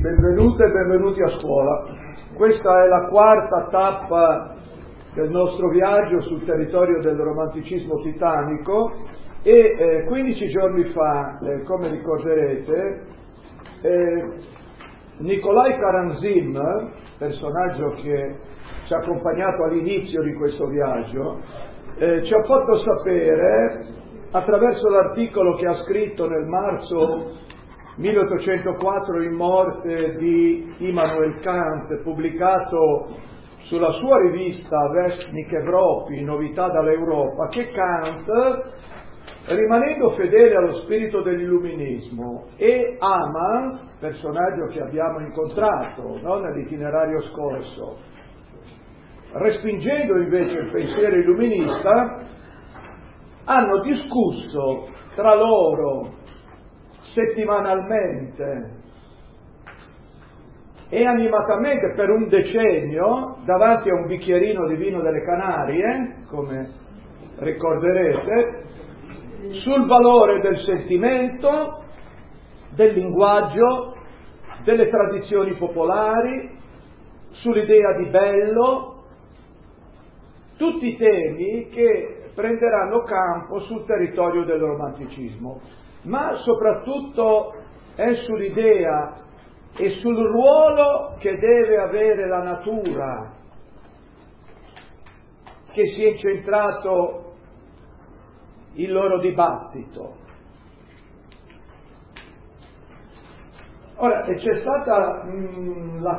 Benvenute e benvenuti a scuola. Questa è la quarta tappa del nostro viaggio sul territorio del romanticismo titanico e 15 giorni fa, come ricorderete, Nikolai Karamzin, personaggio che ci ha accompagnato all'inizio di questo viaggio, ci ha fatto sapere, attraverso l'articolo che ha scritto nel marzo 1804 in morte di Immanuel Kant, pubblicato sulla sua rivista Vestnik Evropy, Novità dall'Europa, che Kant, rimanendo fedele allo spirito dell'illuminismo, e Hamann, personaggio che abbiamo incontrato nell'itinerario scorso, respingendo invece il pensiero illuminista, hanno discusso tra loro settimanalmente e animatamente per un decennio davanti a un bicchierino di vino delle Canarie, come ricorderete, sul valore del sentimento, del linguaggio, delle tradizioni popolari, sull'idea di bello, tutti temi che prenderanno campo sul territorio del romanticismo, ma soprattutto è sull'idea e sul ruolo che deve avere la natura che si è incentrato il loro dibattito. Ora, c'è stata la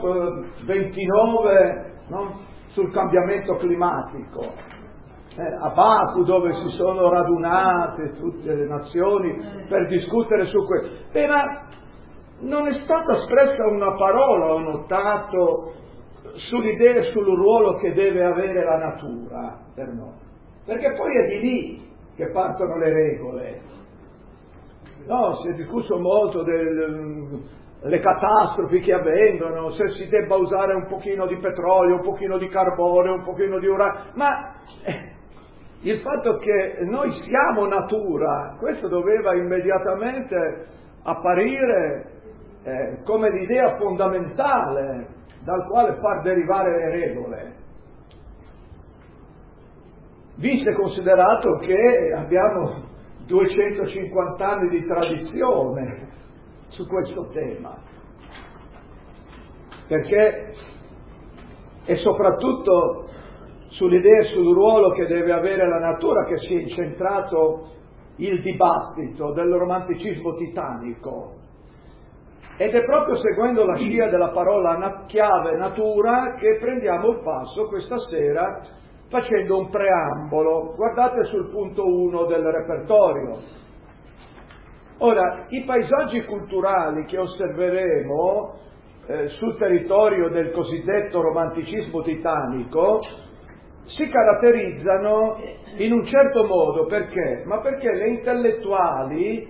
COP29 sul cambiamento climatico, a Baku, dove si sono radunate tutte le nazioni per discutere su questo. Ma non è stata espressa una parola, ho notato, sull'idea e sul ruolo che deve avere la natura per noi, perché poi è di lì che partono le regole. Si è discusso molto delle catastrofi che avvengono, se si debba usare un pochino di petrolio, un pochino di carbone, un pochino di uranio, ma il fatto che noi siamo natura, questo doveva immediatamente apparire come l'idea fondamentale dal quale far derivare le regole, visto e considerato che abbiamo 250 anni di tradizione su questo tema, perché è soprattutto sull'idea e sul ruolo che deve avere la natura che si è incentrato il dibattito del romanticismo titanico, ed è proprio seguendo la scia della parola chiave natura che prendiamo il passo questa sera facendo un preambolo. Guardate sul punto 1 del repertorio. Ora, i paesaggi culturali che osserveremo sul territorio del cosiddetto romanticismo titanico si caratterizzano in un certo modo, perché? Ma perché le intellettuali,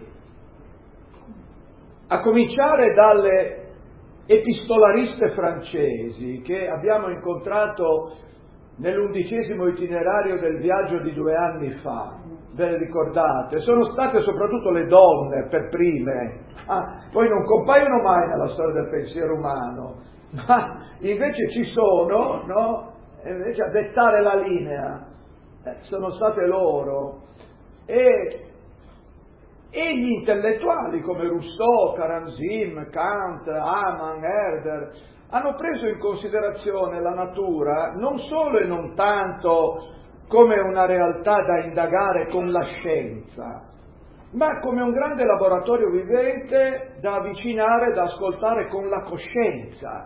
a cominciare dalle epistolariste francesi che abbiamo incontrato nell'11° itinerario del viaggio di 2 anni fa, ve le ricordate? Sono state soprattutto le donne per prime, poi non compaiono mai nella storia del pensiero umano, ma invece ci sono, invece a dettare la linea sono state loro, e gli intellettuali come Rousseau, Karamzin, Kant, Hamann, Herder hanno preso in considerazione la natura non solo e non tanto come una realtà da indagare con la scienza, ma come un grande laboratorio vivente da avvicinare, da ascoltare con la coscienza.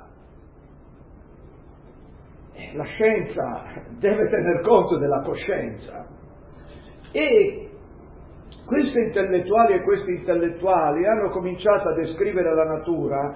La scienza deve tener conto della coscienza, e questi intellettuali e questi intellettuali hanno cominciato a descrivere la natura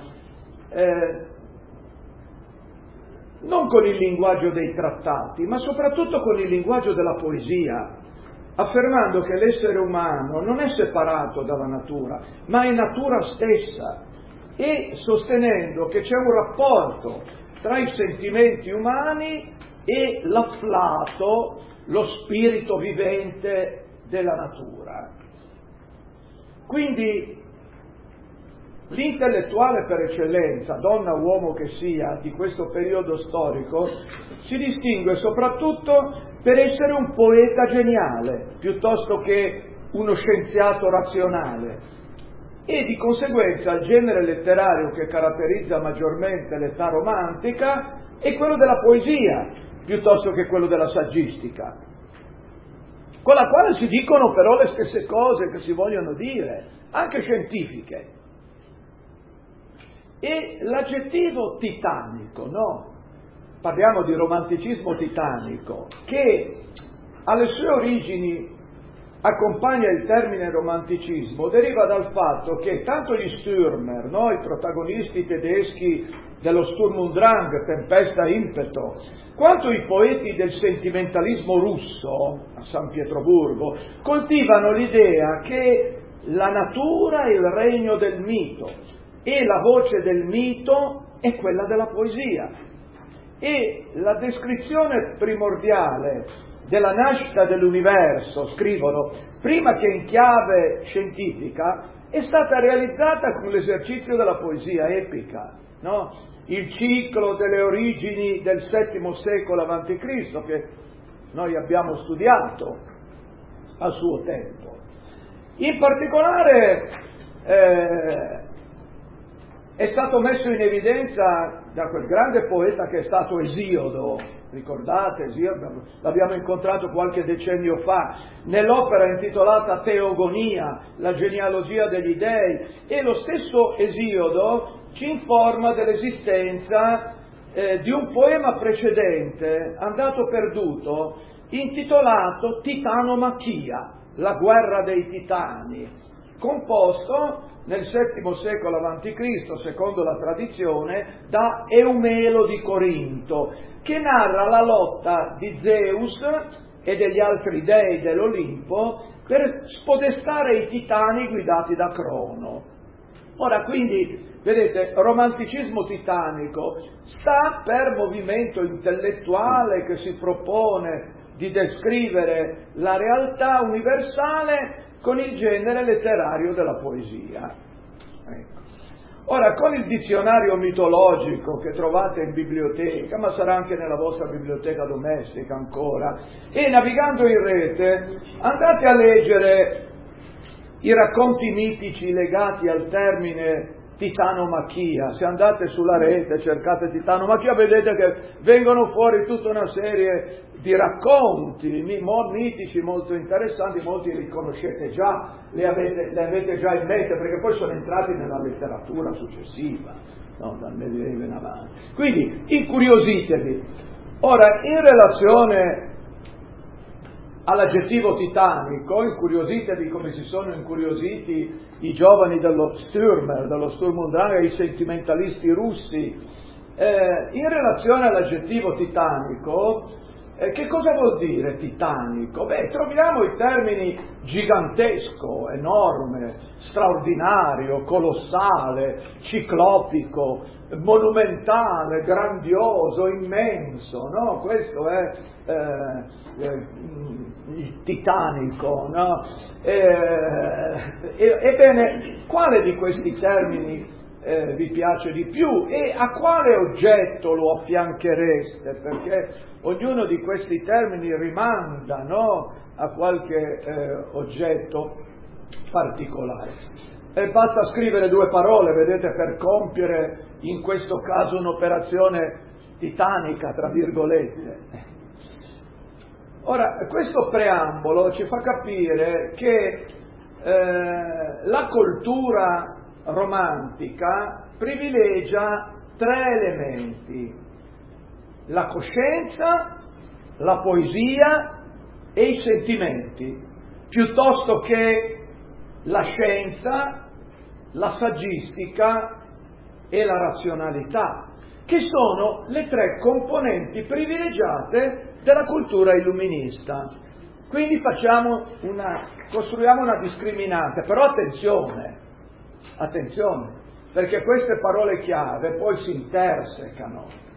non con il linguaggio dei trattati, ma soprattutto con il linguaggio della poesia, affermando che l'essere umano non è separato dalla natura, ma è natura stessa, e sostenendo che c'è un rapporto tra i sentimenti umani e l'afflato, lo spirito vivente della natura. Quindi l'intellettuale per eccellenza, donna o uomo che sia, di questo periodo storico, si distingue soprattutto per essere un poeta geniale, piuttosto che uno scienziato razionale. E di conseguenza il genere letterario che caratterizza maggiormente l'età romantica è quello della poesia, piuttosto che quello della saggistica, con la quale si dicono però le stesse cose che si vogliono dire, anche scientifiche. E l'aggettivo titanico, no? Parliamo di romanticismo titanico, che alle sue origini accompagna il termine romanticismo, deriva dal fatto che tanto gli Stürmer, no? I protagonisti tedeschi dello Sturm und Drang, Tempesta Impeto, quanto i poeti del sentimentalismo russo a San Pietroburgo coltivano l'idea che la natura è il regno del mito e la voce del mito è quella della poesia, e la descrizione primordiale della nascita dell'universo, scrivono, prima che in chiave scientifica, è stata realizzata con l'esercizio della poesia epica, no? Il ciclo delle origini del VII secolo a.C., che noi abbiamo studiato a suo tempo. In particolare è stato messo in evidenza da quel grande poeta che è stato Esiodo. Ricordate, Esiodo? L'abbiamo incontrato qualche decennio fa nell'opera intitolata Teogonia, la genealogia degli dei, e lo stesso Esiodo ci informa dell'esistenza di un poema precedente, andato perduto, intitolato Titanomachia, la guerra dei titani, composto nel VII secolo a.C., secondo la tradizione, da Eumelo di Corinto, che narra la lotta di Zeus e degli altri dei dell'Olimpo per spodestare i titani guidati da Crono. Ora, quindi, vedete, romanticismo titanico sta per movimento intellettuale che si propone di descrivere la realtà universale con il genere letterario della poesia. Ecco. Ora, con il dizionario mitologico che trovate in biblioteca, ma sarà anche nella vostra biblioteca domestica ancora, e navigando in rete, andate a leggere i racconti mitici legati al termine titanomachia. Se andate sulla rete, cercate titanomachia, vedete che vengono fuori tutta una serie di racconti mitici molto interessanti, molti li conoscete già, li avete già in mente, perché poi sono entrati nella letteratura successiva, no? Dal Medioevo in avanti. Quindi incuriositevi. Ora, in relazione all'aggettivo titanico, incuriositevi come si sono incuriositi i giovani dello Stürmer, dello Sturm und Drang, e i sentimentalisti russi. In relazione all'aggettivo titanico, che cosa vuol dire titanico? Beh, troviamo i termini gigantesco, enorme, straordinario, colossale, ciclopico, monumentale, grandioso, immenso, no? Questo è il titanico, no? Ebbene, quale di questi termini vi piace di più e a quale oggetto lo affianchereste? Perché ognuno di questi termini rimanda, no, a qualche oggetto particolare. E basta scrivere due parole, vedete, per compiere in questo caso un'operazione titanica, tra virgolette. Ora, questo preambolo ci fa capire che la cultura romantica privilegia tre elementi: la coscienza, la poesia e i sentimenti, piuttosto che la scienza, la saggistica e la razionalità, che sono le tre componenti privilegiate della cultura illuminista. Quindi costruiamo una discriminante, però attenzione, perché queste parole chiave poi si intersecano.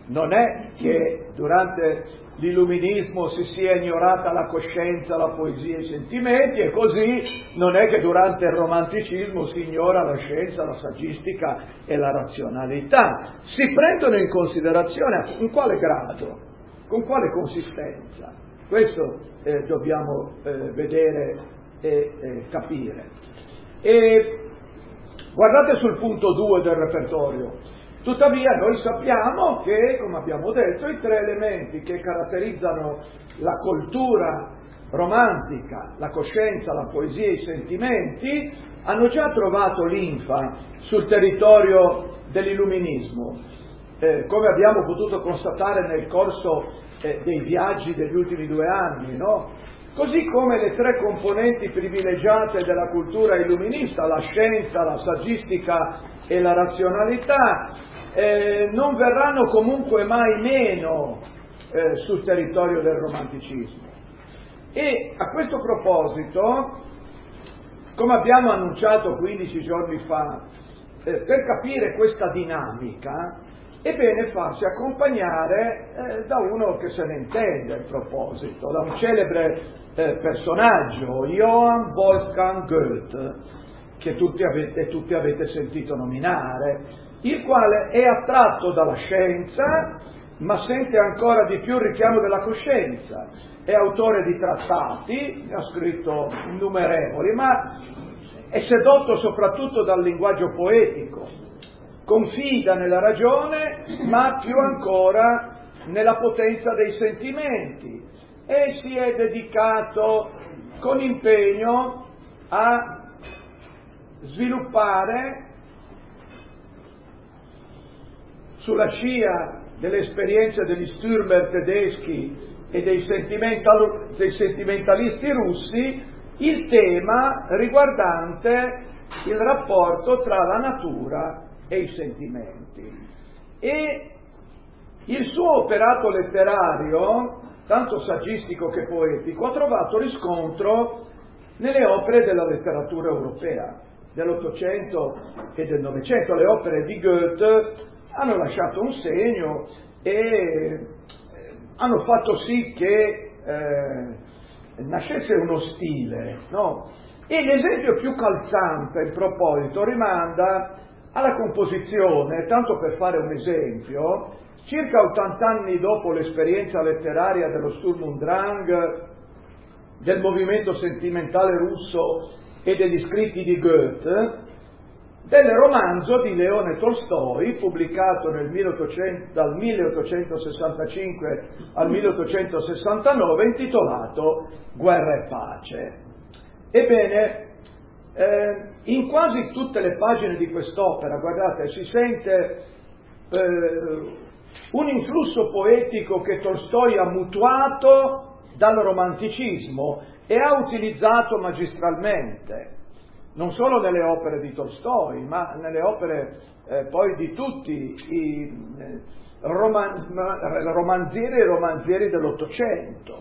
Non è che durante l'illuminismo si sia ignorata la coscienza, la poesia e i sentimenti, e così non è che durante il romanticismo si ignora la scienza, la saggistica e la razionalità. Si prendono in considerazione in quale grado, con quale consistenza. Questo dobbiamo vedere e capire. E guardate sul punto 2 del repertorio. Tuttavia noi sappiamo che, come abbiamo detto, i tre elementi che caratterizzano la cultura romantica, la coscienza, la poesia e i sentimenti, hanno già trovato linfa sul territorio dell'illuminismo, come abbiamo potuto constatare nel corso dei viaggi degli ultimi 2 anni, no? Così come le tre componenti privilegiate della cultura illuminista, la scienza, la saggistica e la razionalità, non verranno comunque mai meno sul territorio del romanticismo. E a questo proposito, come abbiamo annunciato 15 giorni fa, per capire questa dinamica è bene farsi accompagnare da uno che se ne intende in proposito, da un celebre personaggio, Johann Wolfgang Goethe, che tutti avete sentito nominare, il quale è attratto dalla scienza, ma sente ancora di più il richiamo della coscienza. È autore di trattati, ne ha scritto innumerevoli, ma è sedotto soprattutto dal linguaggio poetico, confida nella ragione, ma più ancora nella potenza dei sentimenti, e si è dedicato con impegno a sviluppare, sulla scia delle esperienze degli Stürmer tedeschi e dei sentimentalisti russi, il tema riguardante il rapporto tra la natura e i sentimenti. E il suo operato letterario, tanto saggistico che poetico, ha trovato riscontro nelle opere della letteratura europea dell'Ottocento e del Novecento. Le opere di Goethe hanno lasciato un segno e hanno fatto sì che nascesse uno stile, no? E l'esempio più calzante in proposito rimanda alla composizione, tanto per fare un esempio, circa 80 anni dopo l'esperienza letteraria dello Sturm und Drang, del movimento sentimentale russo e degli scritti di Goethe, del romanzo di Leone Tolstoi, pubblicato dal 1865 al 1869, intitolato Guerra e pace. Ebbene, in quasi tutte le pagine di quest'opera, guardate, si sente un influsso poetico che Tolstoi ha mutuato dal romanticismo e ha utilizzato magistralmente, non solo nelle opere di Tolstoi, ma nelle opere poi di tutti i romanzieri e romanzieri dell'Ottocento.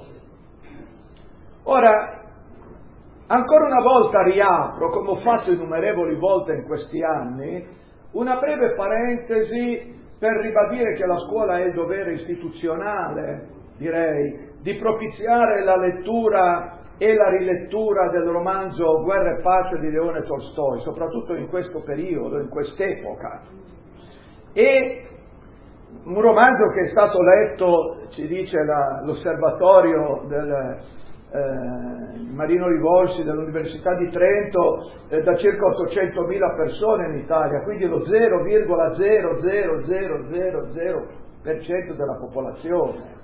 Ora, ancora una volta riapro, come ho fatto innumerevoli volte in questi anni, una breve parentesi per ribadire che la scuola è il dovere istituzionale, direi, di propiziare la lettura e la rilettura del romanzo Guerra e pace di Leone Tolstoi, soprattutto in questo periodo, in quest'epoca. E un romanzo che è stato letto, ci dice l'osservatorio del Marino Rivolsi dell'Università di Trento, da circa 800.000 persone in Italia, quindi lo 0,00000% della popolazione.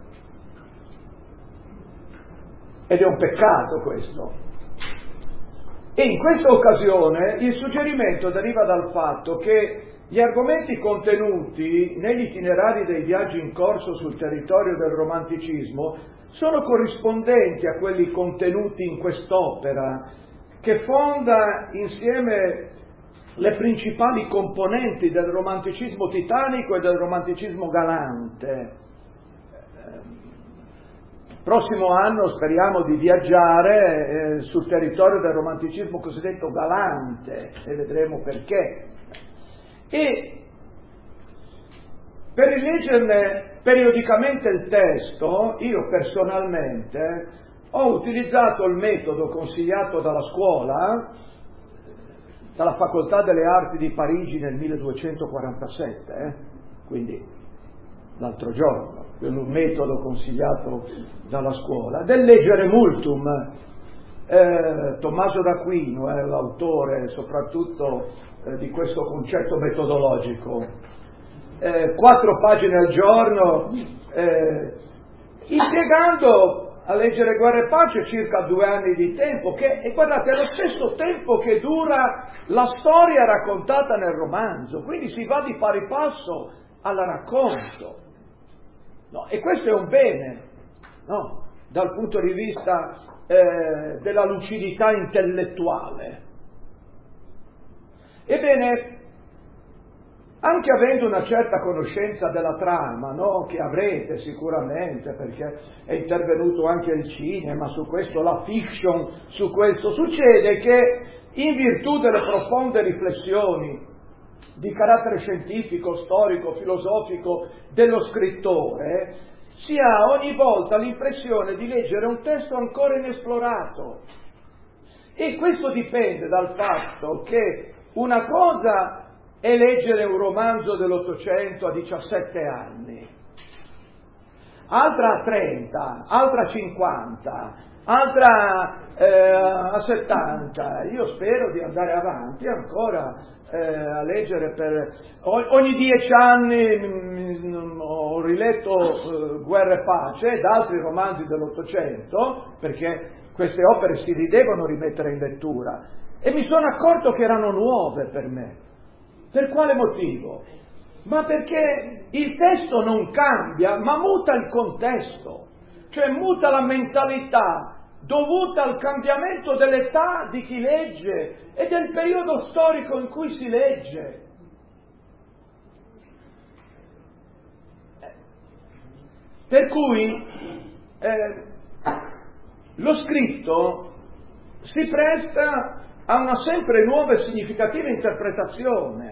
Ed è un peccato questo. E in questa occasione il suggerimento deriva dal fatto che gli argomenti contenuti negli itinerari dei viaggi in corso sul territorio del romanticismo sono corrispondenti a quelli contenuti in quest'opera, che fonda insieme le principali componenti del romanticismo titanico e del romanticismo galante. Prossimo anno speriamo di viaggiare sul territorio del romanticismo cosiddetto galante e vedremo perché. E per rileggerne periodicamente il testo, io personalmente ho utilizzato il metodo consigliato dalla scuola, dalla Facoltà delle Arti di Parigi nel 1247, quindi l'altro giorno, un metodo consigliato dalla scuola, del legere multum. Tommaso d'Aquino è l'autore soprattutto di questo concetto metodologico. 4 pagine al giorno, impiegando a leggere Guerra e Pace circa 2 anni di tempo, e guardate, è lo stesso tempo che dura la storia raccontata nel romanzo, quindi si va di pari passo al racconto. No, e questo è un bene, no? Dal punto di vista della lucidità intellettuale. Ebbene, anche avendo una certa conoscenza della trama, no? Che avrete sicuramente, perché è intervenuto anche il cinema su questo, la fiction su questo, succede che in virtù delle profonde riflessioni di carattere scientifico, storico, filosofico dello scrittore, si ha ogni volta l'impressione di leggere un testo ancora inesplorato. E questo dipende dal fatto che una cosa è leggere un romanzo dell'Ottocento a 17 anni, altra a 30, altra a 50, altra a 70. Io spero di andare avanti ancora a leggere ogni 10 anni ho riletto Guerra e Pace ed altri romanzi dell'Ottocento, perché queste opere si devono rimettere in lettura, e mi sono accorto che erano nuove per me. Per quale motivo? Ma perché il testo non cambia, ma muta il contesto, cioè muta la mentalità dovuta al cambiamento dell'età di chi legge e del periodo storico in cui si legge. Per cui lo scritto si presta a una sempre nuova e significativa interpretazione.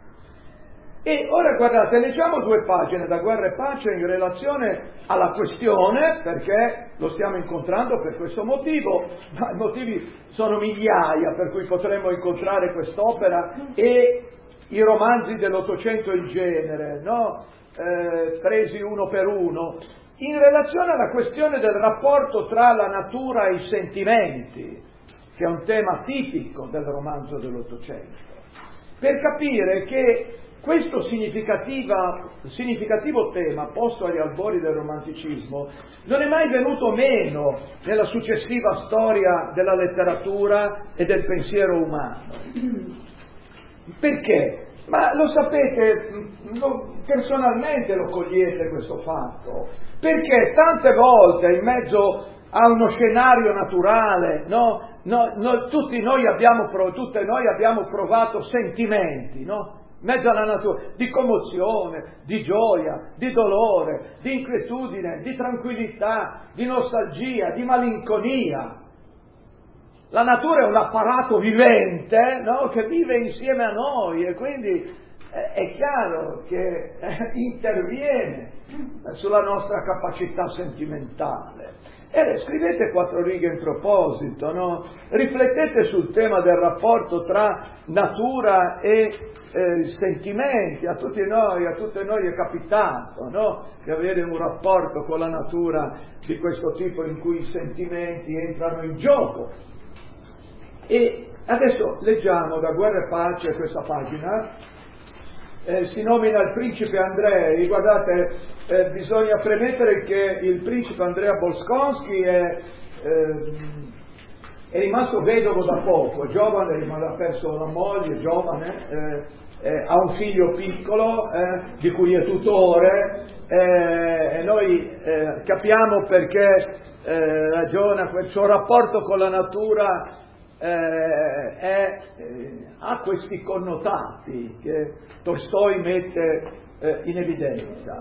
E ora guardate, leggiamo 2 pagine da Guerra e Pace in relazione alla questione, perché lo stiamo incontrando per questo motivo, ma i motivi sono migliaia per cui potremmo incontrare quest'opera e i romanzi dell'Ottocento in genere, no? Presi uno per uno, in relazione alla questione del rapporto tra la natura e i sentimenti, che è un tema tipico del romanzo dell'Ottocento, per capire che questo significativo tema posto agli albori del romanticismo non è mai venuto meno nella successiva storia della letteratura e del pensiero umano. Perché? Ma lo sapete, personalmente lo cogliete questo fatto, perché tante volte in mezzo a uno scenario naturale, tutte noi abbiamo provato sentimenti, no? In mezzo alla natura, di commozione, di gioia, di dolore, di inquietudine, di tranquillità, di nostalgia, di malinconia. La natura è un apparato vivente, no? Che vive insieme a noi e quindi è chiaro che interviene sulla nostra capacità sentimentale. E scrivete 4 righe in proposito, no? Riflettete sul tema del rapporto tra natura e sentimenti. A tutte noi è capitato, no? Di avere un rapporto con la natura di questo tipo in cui i sentimenti entrano in gioco. E adesso leggiamo da Guerra e Pace questa pagina, si nomina il principe Andrei. Guardate, bisogna premettere che il principe Andrea Bolkonsky è rimasto vedovo da poco, è giovane, ha perso la moglie, giovane, ha un figlio piccolo di cui è tutore, e noi capiamo perché ragiona, quel suo rapporto con la natura ha questi connotati che Tolstoi mette in evidenza.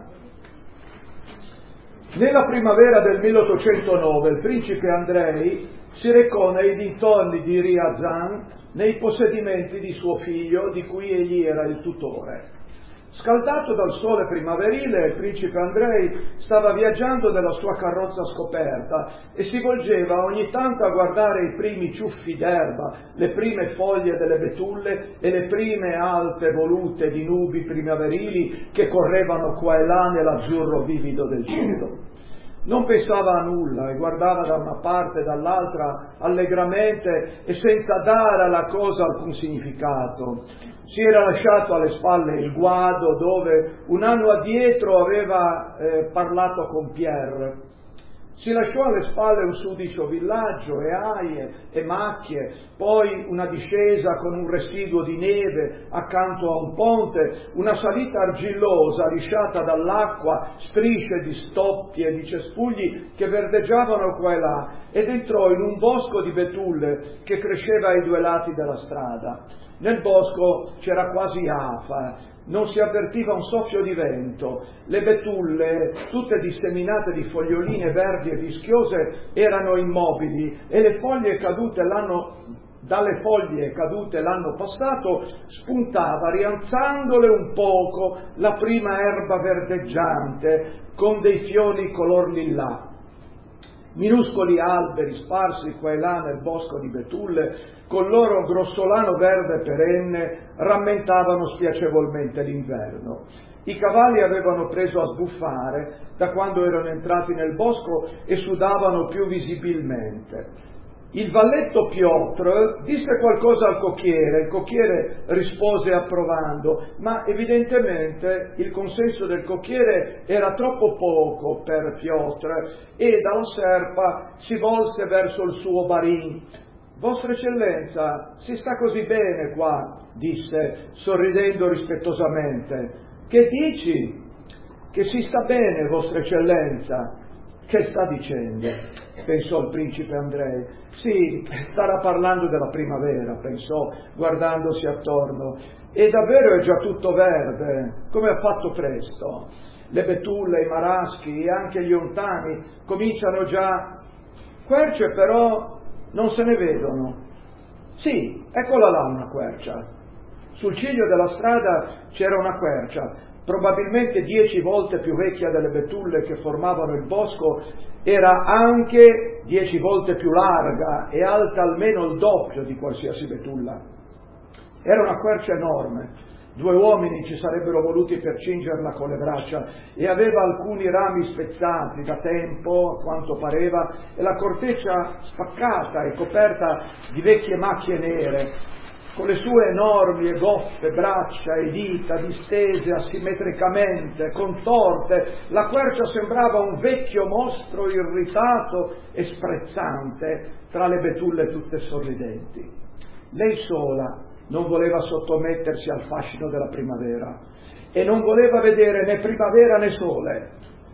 Nella primavera del 1809 il principe Andrei si recò nei dintorni di Ryazan nei possedimenti di suo figlio, di cui egli era il tutore. Scaldato dal sole primaverile, il principe Andrej stava viaggiando nella sua carrozza scoperta e si volgeva ogni tanto a guardare i primi ciuffi d'erba, le prime foglie delle betulle e le prime alte volute di nubi primaverili che correvano qua e là nell'azzurro vivido del cielo. Non pensava a nulla e guardava da una parte e dall'altra allegramente e senza dare alla cosa alcun significato. Si era lasciato alle spalle il guado dove un anno addietro aveva parlato con Pierre. Si lasciò alle spalle un sudicio villaggio e aie e macchie, poi una discesa con un residuo di neve accanto a un ponte, una salita argillosa lisciata dall'acqua, strisce di stoppi e di cespugli che verdeggiavano qua e là, ed entrò in un bosco di betulle che cresceva ai due lati della strada. Nel bosco c'era quasi afa, non si avvertiva un soffio di vento, le betulle, tutte disseminate di foglioline verdi e vischiose, erano immobili e le foglie cadute dalle foglie cadute l'anno passato spuntava rialzandole un poco la prima erba verdeggiante con dei fiori color lillà. Minuscoli alberi sparsi qua e là nel bosco di betulle, col loro grossolano verde perenne, rammentavano spiacevolmente l'inverno. I cavalli avevano preso a sbuffare da quando erano entrati nel bosco e sudavano più visibilmente. Il valletto Piotr disse qualcosa al cocchiere, il cocchiere rispose approvando, ma evidentemente il consenso del cocchiere era troppo poco per Piotr e dalla serpa si volse verso il suo barin. Vostra Eccellenza, si sta così bene qua, disse, sorridendo rispettosamente. Che dici? Che si sta bene, Vostra Eccellenza. Che sta dicendo? Pensò il principe Andrej. Sì, starà parlando della primavera, pensò, guardandosi attorno. E davvero è già tutto verde, come ha fatto presto. Le betulle, i maraschi e anche gli ontani cominciano già. Querce però non se ne vedono. Sì, eccola là una quercia. Sul ciglio della strada c'era una quercia, probabilmente 10 volte più vecchia delle betulle che formavano il bosco, era anche 10 volte più larga e alta almeno il doppio di qualsiasi betulla. Era una quercia enorme. 2 uomini ci sarebbero voluti per cingerla con le braccia e aveva alcuni rami spezzati da tempo, a quanto pareva, e la corteccia spaccata e coperta di vecchie macchie nere. Con le sue enormi e goffe braccia e dita distese asimmetricamente, contorte, la quercia sembrava un vecchio mostro irritato e sprezzante tra le betulle tutte sorridenti. Lei sola non voleva sottomettersi al fascino della primavera e non voleva vedere né primavera né sole.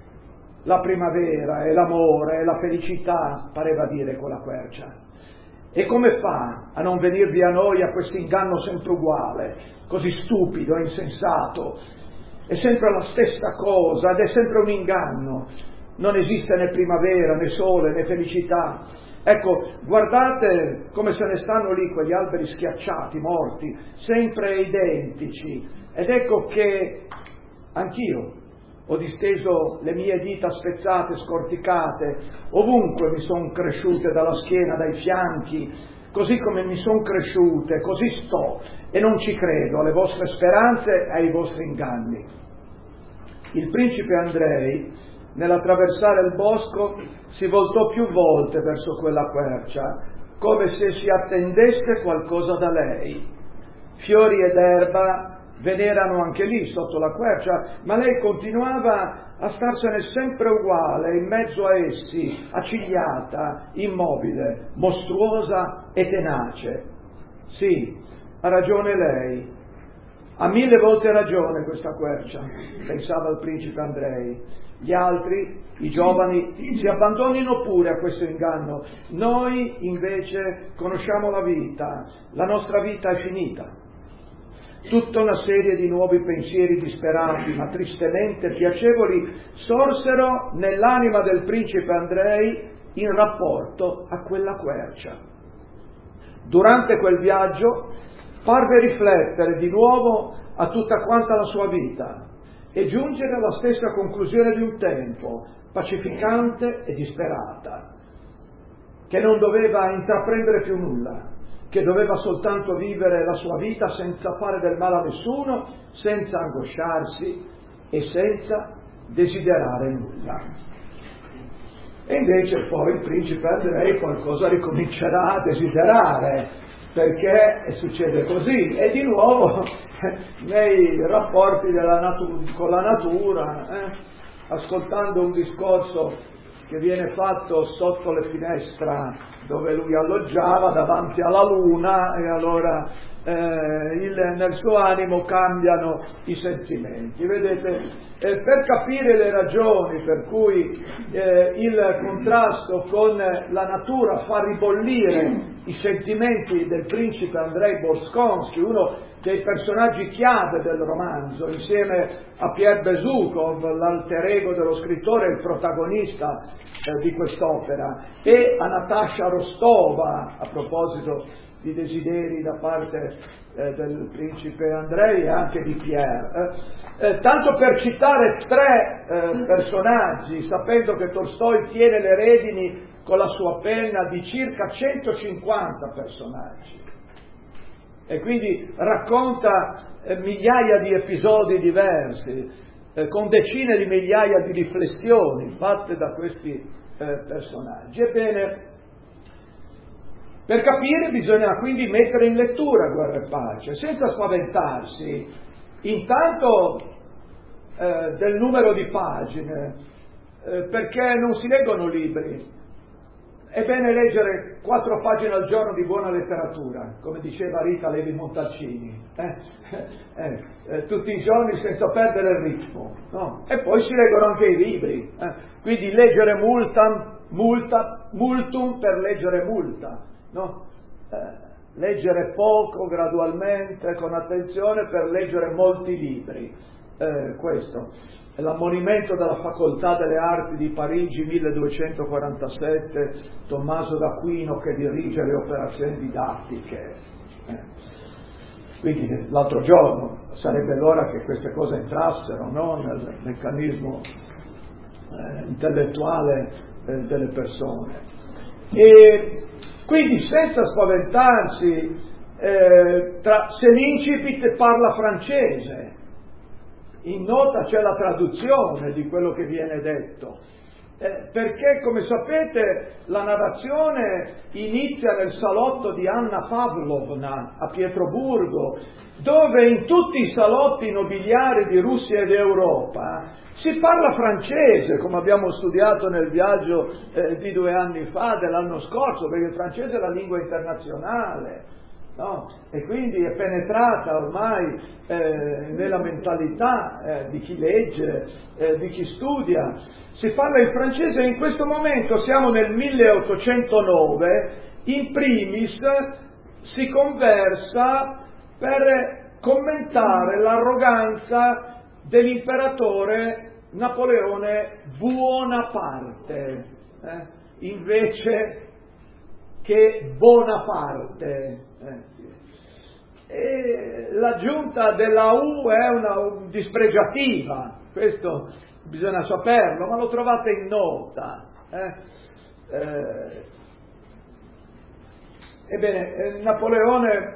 La primavera e l'amore e la felicità, pareva dire quella quercia. E come fa a non venirvi a noi a questo inganno sempre uguale, così stupido e insensato? È sempre la stessa cosa ed è sempre un inganno. Non esiste né primavera, né sole, né felicità. Ecco, guardate come se ne stanno lì quegli alberi schiacciati, morti, sempre identici. Ed ecco che anch'io ho disteso le mie dita spezzate, scorticate, ovunque mi son cresciute dalla schiena, dai fianchi, così come mi son cresciute, così sto, e non ci credo alle vostre speranze e ai vostri inganni. Il principe Andrej, nell'attraversare il bosco, si voltò più volte verso quella quercia, come se si attendesse qualcosa da lei. Fiori ed erba ve n'erano anche lì sotto la quercia, ma lei continuava a starsene sempre uguale in mezzo a essi, accigliata, immobile, mostruosa e tenace. Sì, ha ragione lei, ha 1000 volte ragione questa quercia, pensava il principe Andrej. Gli altri, i giovani, si abbandonino pure a questo inganno. Noi invece conosciamo la vita, la nostra vita è finita. Tutta una serie di nuovi pensieri disperati, ma tristemente piacevoli, sorsero nell'anima del principe Andrej in rapporto a quella quercia. Durante quel viaggio parve riflettere di nuovo a tutta quanta la sua vita e giungere alla stessa conclusione di un tempo, pacificante e disperata, che non doveva intraprendere più nulla, che doveva soltanto vivere la sua vita senza fare del male a nessuno, senza angosciarsi e senza desiderare nulla. E invece poi il principe Andrej qualcosa ricomincerà a desiderare, perché succede così, e di nuovo nei rapporti con la natura, ascoltando un discorso che viene fatto sotto le finestre dove lui alloggiava davanti alla luna, e allora nel suo animo cambiano i sentimenti. Vedete, per capire le ragioni per cui il contrasto con la natura fa ribollire i sentimenti del principe Andrej Bolkonsky, uno dei personaggi chiave del romanzo, insieme a Pierre Bezukhov, l'alter ego dello scrittore e il protagonista di quest'opera, e a Natasha Rostova, a proposito di desideri da parte del principe Andrej e anche di Pierre. Tanto per citare tre personaggi, sapendo che Tolstoj tiene le redini con la sua penna di circa 150 personaggi e quindi racconta migliaia di episodi diversi, con decine di migliaia di riflessioni fatte da questi personaggi. Ebbene, per capire bisogna quindi mettere in lettura Guerra e Pace, senza spaventarsi, intanto del numero di pagine, perché non si leggono libri. È bene leggere 4 pagine al giorno di buona letteratura, come diceva Rita Levi Montalcini, tutti i giorni senza perdere il ritmo, no? E poi si leggono anche i libri, quindi leggere multum per leggere multa, no? Leggere poco, gradualmente, con attenzione, per leggere molti libri. Questo è l'ammonimento della Facoltà delle Arti di Parigi 1247, Tommaso d'Aquino, che dirige le operazioni didattiche. Quindi l'altro giorno sarebbe l'ora che queste cose entrassero, no? Nel meccanismo intellettuale delle persone. E quindi senza spaventarsi, se l'incipit parla francese, in nota c'è la traduzione di quello che viene detto, perché come sapete la narrazione inizia nel salotto di Anna Pavlovna a Pietroburgo, dove in tutti i salotti nobiliari di Russia ed Europa si parla francese, come abbiamo studiato nel viaggio di 2 anni fa, dell'anno scorso, perché il francese è la lingua internazionale, no? E quindi è penetrata ormai nella mentalità di chi legge, di chi studia. Si parla il francese e in questo momento siamo nel 1809, in primis si conversa per commentare l'arroganza dell'imperatore Napoleone Buonaparte, invece che Bonaparte. E l'aggiunta della U è una dispregiativa, questo bisogna saperlo, ma lo trovate in nota. Ebbene, Napoleone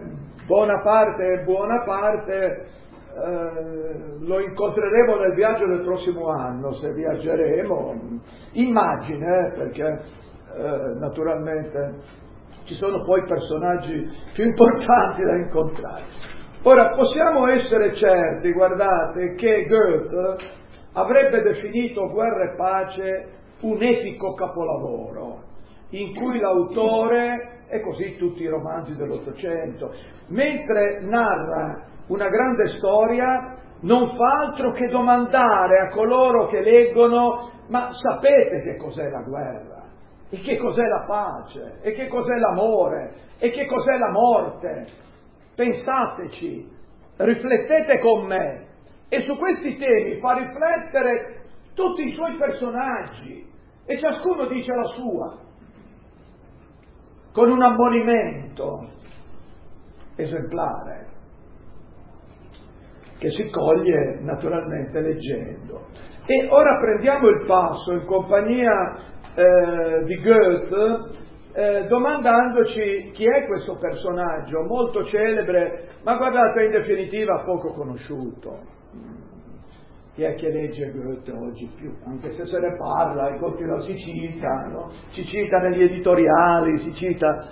Buonaparte lo incontreremo nel viaggio del prossimo anno, se viaggeremo, immagine, perché naturalmente ci sono poi personaggi più importanti da incontrare. Ora, possiamo essere certi, guardate, che Goethe avrebbe definito Guerra e Pace un epico capolavoro, in cui l'autore, e così tutti i romanzi dell'Ottocento, mentre narra una grande storia, non fa altro che domandare a coloro che leggono: ma sapete che cos'è la guerra? E che cos'è la pace? E che cos'è l'amore? E che cos'è la morte? Pensateci, riflettete con me. E su questi temi fa riflettere tutti i suoi personaggi, e ciascuno dice la sua, con un ammonimento esemplare. che si coglie naturalmente leggendo. E ora prendiamo il passo in compagnia di Goethe, domandandoci chi è questo personaggio molto celebre, ma guardate, in definitiva poco conosciuto. Chi è che legge Goethe oggi più? Anche se ne parla e continua, si cita, no? Si cita negli editoriali, si cita.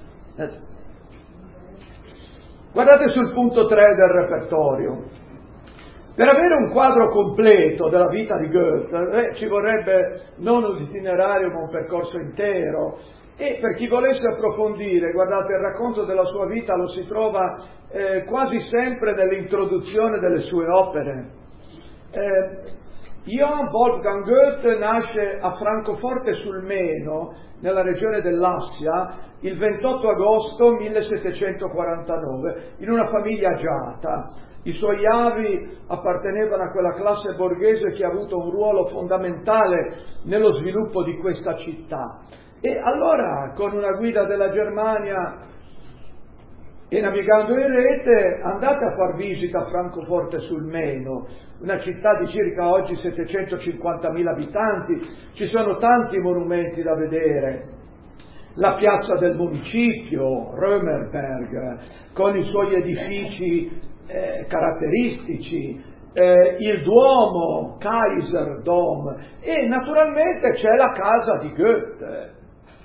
Guardate sul punto 3 del repertorio. Per avere un quadro completo della vita di Goethe ci vorrebbe non un itinerario ma un percorso intero, e per chi volesse approfondire, guardate, il racconto della sua vita lo si trova quasi sempre nell'introduzione delle sue opere. Johann Wolfgang Goethe nasce a Francoforte sul Meno, nella regione dell'Assia, il 28 agosto 1749, in una famiglia agiata. I suoi avi appartenevano a quella classe borghese che ha avuto un ruolo fondamentale nello sviluppo di questa città. E allora, con una guida della Germania e navigando in rete, andate a far visita a Francoforte sul Meno, una città di circa oggi 750.000 abitanti. Ci sono tanti monumenti da vedere. La piazza del municipio, Römerberg, con i suoi edifici caratteristici, il Duomo, Kaiserdom, e naturalmente c'è la casa di Goethe,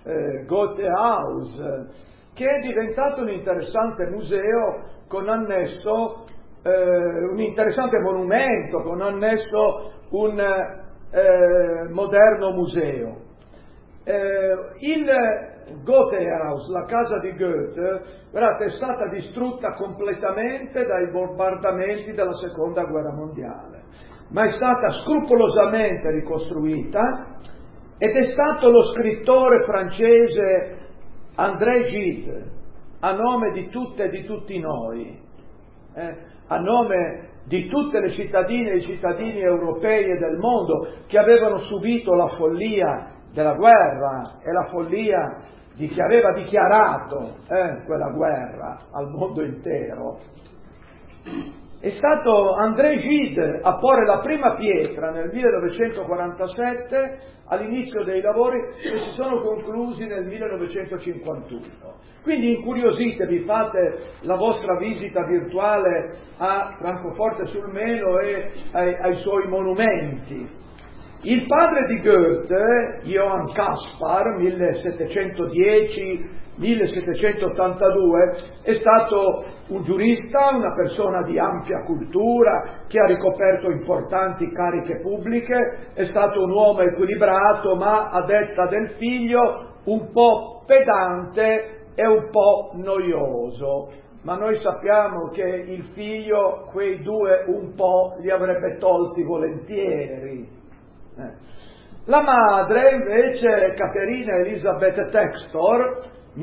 Goethehaus, che è diventato un interessante museo con annesso un interessante monumento, con annesso un moderno museo. Il Goethehaus, la casa di Goethe, è stata distrutta completamente dai bombardamenti della Seconda Guerra Mondiale, ma è stata scrupolosamente ricostruita, ed è stato lo scrittore francese André Gide, a nome di tutte e di tutti noi, a nome di tutte le cittadine e i cittadini europei e del mondo che avevano subito la follia della guerra e la follia di chi aveva dichiarato quella guerra al mondo intero. È stato André Gide a porre la prima pietra nel 1947 all'inizio dei lavori che si sono conclusi nel 1951. Quindi incuriositevi, fate la vostra visita virtuale a Francoforte sul Meno e ai suoi monumenti. Il padre di Goethe, Johann Caspar, 1710-1782, è stato un giurista, una persona di ampia cultura, che ha ricoperto importanti cariche pubbliche, è stato un uomo equilibrato, ma a detta del figlio un po' pedante e un po' noioso. Ma noi sappiamo che il figlio quei due un po' li avrebbe tolti volentieri. La madre invece, Caterina Elisabeth Textor,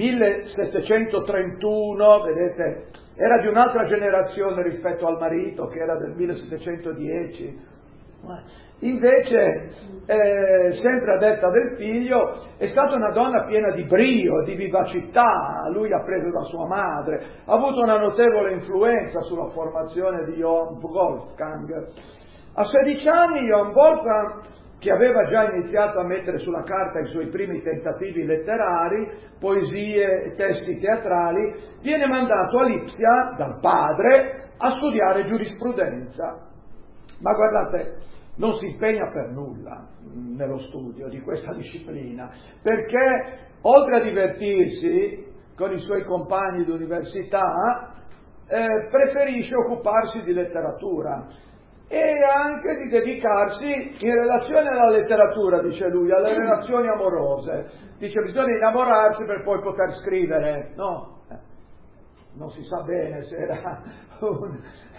1731, vedete, era di un'altra generazione rispetto al marito che era del 1710. Invece, sempre a detta del figlio, è stata una donna piena di brio, di vivacità. Lui ha preso da sua madre, ha avuto una notevole influenza sulla formazione di Johann Wolfgang. A 16 anni Johann Wolfgang, che aveva già iniziato a mettere sulla carta i suoi primi tentativi letterari, poesie e testi teatrali, viene mandato a Lipsia dal padre a studiare giurisprudenza. Ma guardate, non si impegna per nulla nello studio di questa disciplina, perché oltre a divertirsi con i suoi compagni d'università, preferisce occuparsi di letteratura e anche di dedicarsi in relazione alla letteratura, dice lui, alle relazioni amorose. Dice, bisogna innamorarsi per poi poter scrivere, no? Non si sa bene se era un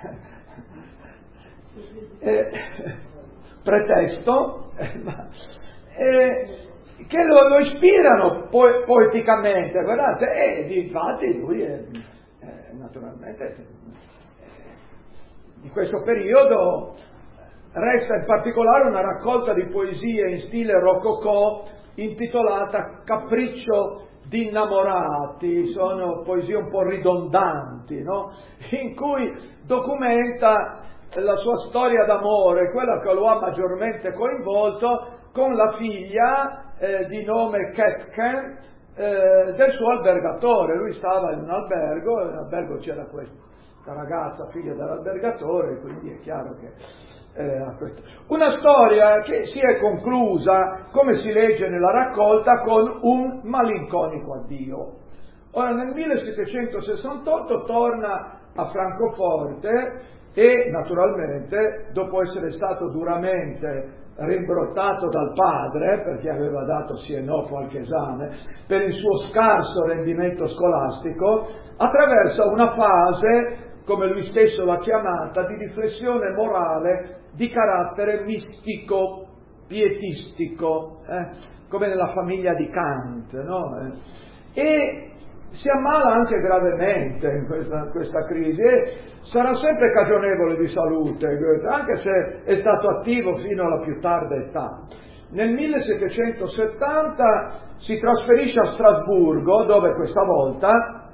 pretesto, che lo ispirano poeticamente, guardate, e infatti lui è naturalmente in questo periodo resta in particolare una raccolta di poesie in stile rococò intitolata Capriccio di innamorati. Sono poesie un po' ridondanti, no? In cui documenta la sua storia d'amore, quella che lo ha maggiormente coinvolto, con la figlia di nome Ketken del suo albergatore. Lui stava in un albergo c'era questa ragazza, figlia dell'albergatore, quindi è chiaro che una storia che si è conclusa, come si legge nella raccolta, con un malinconico addio. Ora, nel 1768 torna a Francoforte e, naturalmente, dopo essere stato duramente rimbrottato dal padre, perché aveva dato sì e no qualche esame, per il suo scarso rendimento scolastico, attraversa una fase, come lui stesso l'ha chiamata, di riflessione morale di carattere mistico, pietistico, come nella famiglia di Kant, no? E si ammala anche gravemente in questa crisi e sarà sempre cagionevole di salute, anche se è stato attivo fino alla più tarda età. Nel 1770 si trasferisce a Strasburgo, dove questa volta,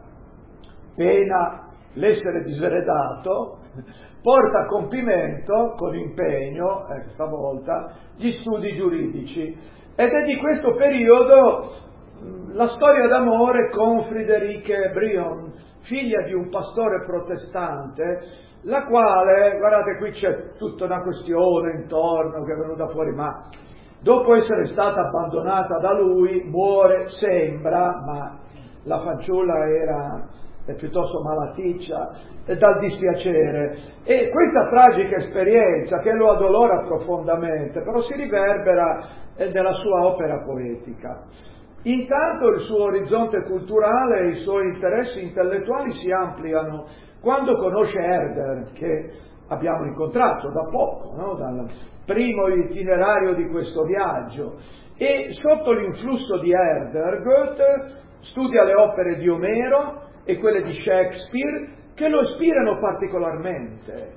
pena l'essere diseredato, porta a compimento, con impegno, stavolta, gli studi giuridici. Ed è di questo periodo la storia d'amore con Friederike Brion, figlia di un pastore protestante, la quale, guardate, qui c'è tutta una questione intorno che è venuta fuori, ma dopo essere stata abbandonata da lui, muore, sembra, ma la fanciulla era piuttosto malaticcia, dal dispiacere, e questa tragica esperienza, che lo addolora profondamente, però si riverbera nella sua opera poetica. Intanto il suo orizzonte culturale e i suoi interessi intellettuali si ampliano quando conosce Herder, che abbiamo incontrato da poco, no? Dal primo itinerario di questo viaggio, e sotto l'influsso di Herder, Goethe studia le opere di Omero e quelle di Shakespeare, che lo ispirano particolarmente.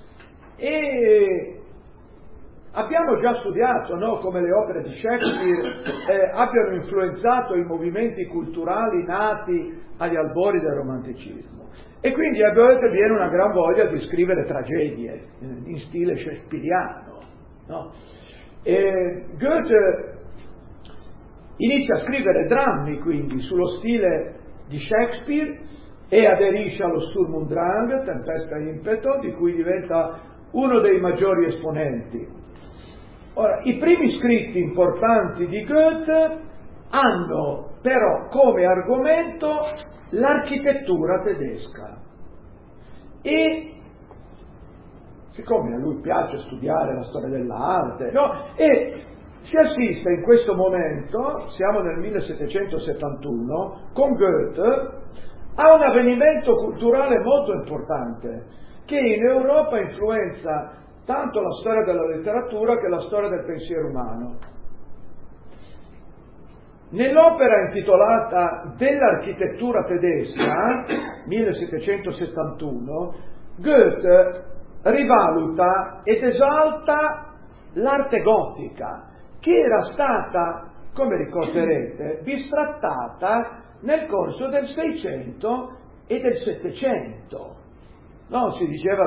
E abbiamo già studiato, no, come le opere di Shakespeare abbiano influenzato i movimenti culturali nati agli albori del romanticismo. E quindi a Goethe viene una gran voglia di scrivere tragedie in stile shakespeariano, no? E Goethe inizia a scrivere drammi, quindi, sullo stile di Shakespeare, e aderisce allo Sturm und Drang, Tempesta e Impeto, di cui diventa uno dei maggiori esponenti. Ora, i primi scritti importanti di Goethe hanno però come argomento l'architettura tedesca, e siccome a lui piace studiare la storia dell'arte, no? E si assiste in questo momento, siamo nel 1771, con Goethe, a un avvenimento culturale molto importante che in Europa influenza tanto la storia della letteratura che la storia del pensiero umano. Nell'opera intitolata Dell'architettura tedesca, 1771, Goethe rivaluta ed esalta l'arte gotica, che era stata, come ricorderete, bistrattata nel corso del Seicento e del Settecento. No, si diceva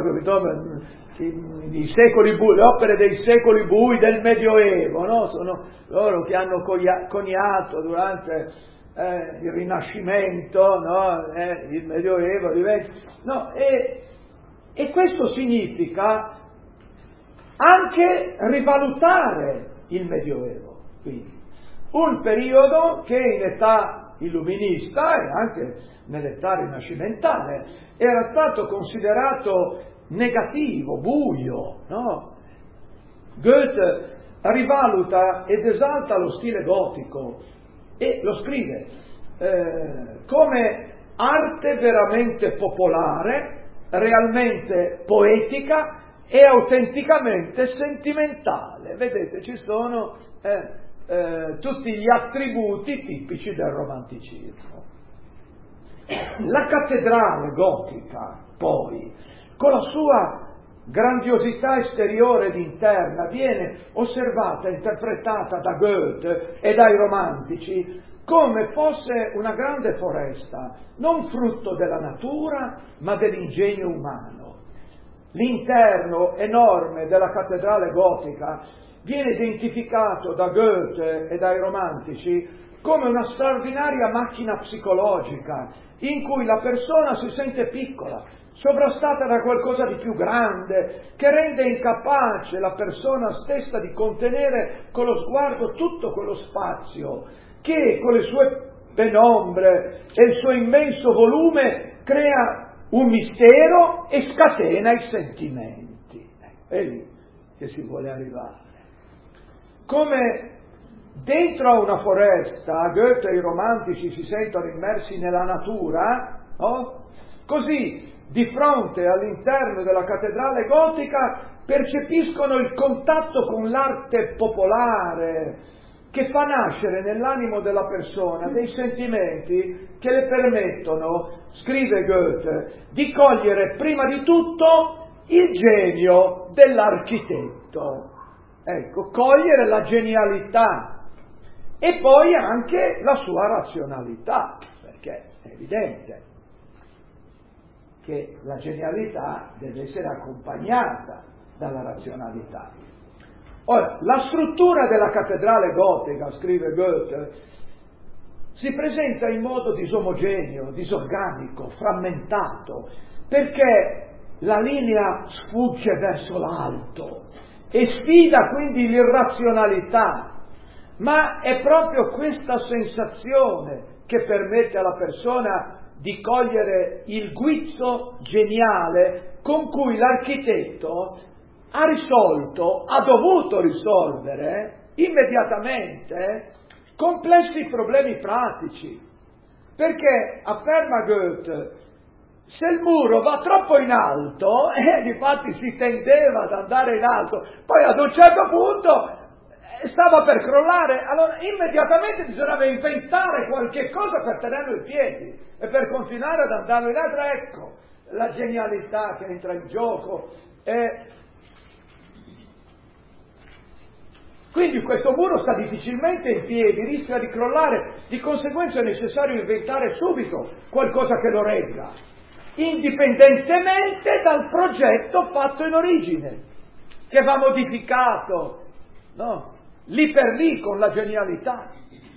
i secoli bui, le opere dei secoli bui del Medioevo, no? Sono loro che hanno coniato durante il Rinascimento, no? Il Medioevo diventa, no? E questo significa anche rivalutare il Medioevo, quindi un periodo che in età illuminista e anche nell'età rinascimentale era stato considerato negativo, buio, no? Goethe rivaluta ed esalta lo stile gotico e lo scrive come arte veramente popolare, realmente poetica e autenticamente sentimentale. Vedete, ci sono tutti gli attributi tipici del romanticismo. La cattedrale gotica, poi, con la sua grandiosità esteriore ed interna, viene osservata e interpretata da Goethe e dai romantici come fosse una grande foresta, non frutto della natura, ma dell'ingegno umano. l'interno enorme della cattedrale gotica viene identificato da Goethe e dai romantici come una straordinaria macchina psicologica in cui la persona si sente piccola, sovrastata da qualcosa di più grande, che rende incapace la persona stessa di contenere con lo sguardo tutto quello spazio che con le sue penombre e il suo immenso volume crea un mistero e scatena i sentimenti. È lì che si vuole arrivare. Come dentro a una foresta Goethe e i romantici si sentono immersi nella natura, no? Così di fronte all'interno della cattedrale gotica percepiscono il contatto con l'arte popolare che fa nascere nell'animo della persona dei sentimenti che le permettono, scrive Goethe, di cogliere prima di tutto il genio dell'architetto. Ecco, cogliere la genialità e poi anche la sua razionalità, perché è evidente che la genialità deve essere accompagnata dalla razionalità. Ora, la struttura della cattedrale gotica, scrive Goethe, si presenta in modo disomogeneo, disorganico, frammentato, perché la linea sfugge verso l'alto e sfida quindi l'irrazionalità, ma è proprio questa sensazione che permette alla persona di cogliere il guizzo geniale con cui l'architetto ha dovuto risolvere immediatamente complessi problemi pratici. Perché, afferma Goethe, se il muro va troppo in alto, difatti si tendeva ad andare in alto, poi ad un certo punto stava per crollare, allora immediatamente bisognava inventare qualche cosa per tenerlo in piedi e per continuare ad andare in alto. Ecco la genialità che entra in gioco. Quindi questo muro sta difficilmente in piedi, rischia di crollare, di conseguenza è necessario inventare subito qualcosa che lo regga, indipendentemente dal progetto fatto in origine, che va modificato, no? Lì per lì con la genialità.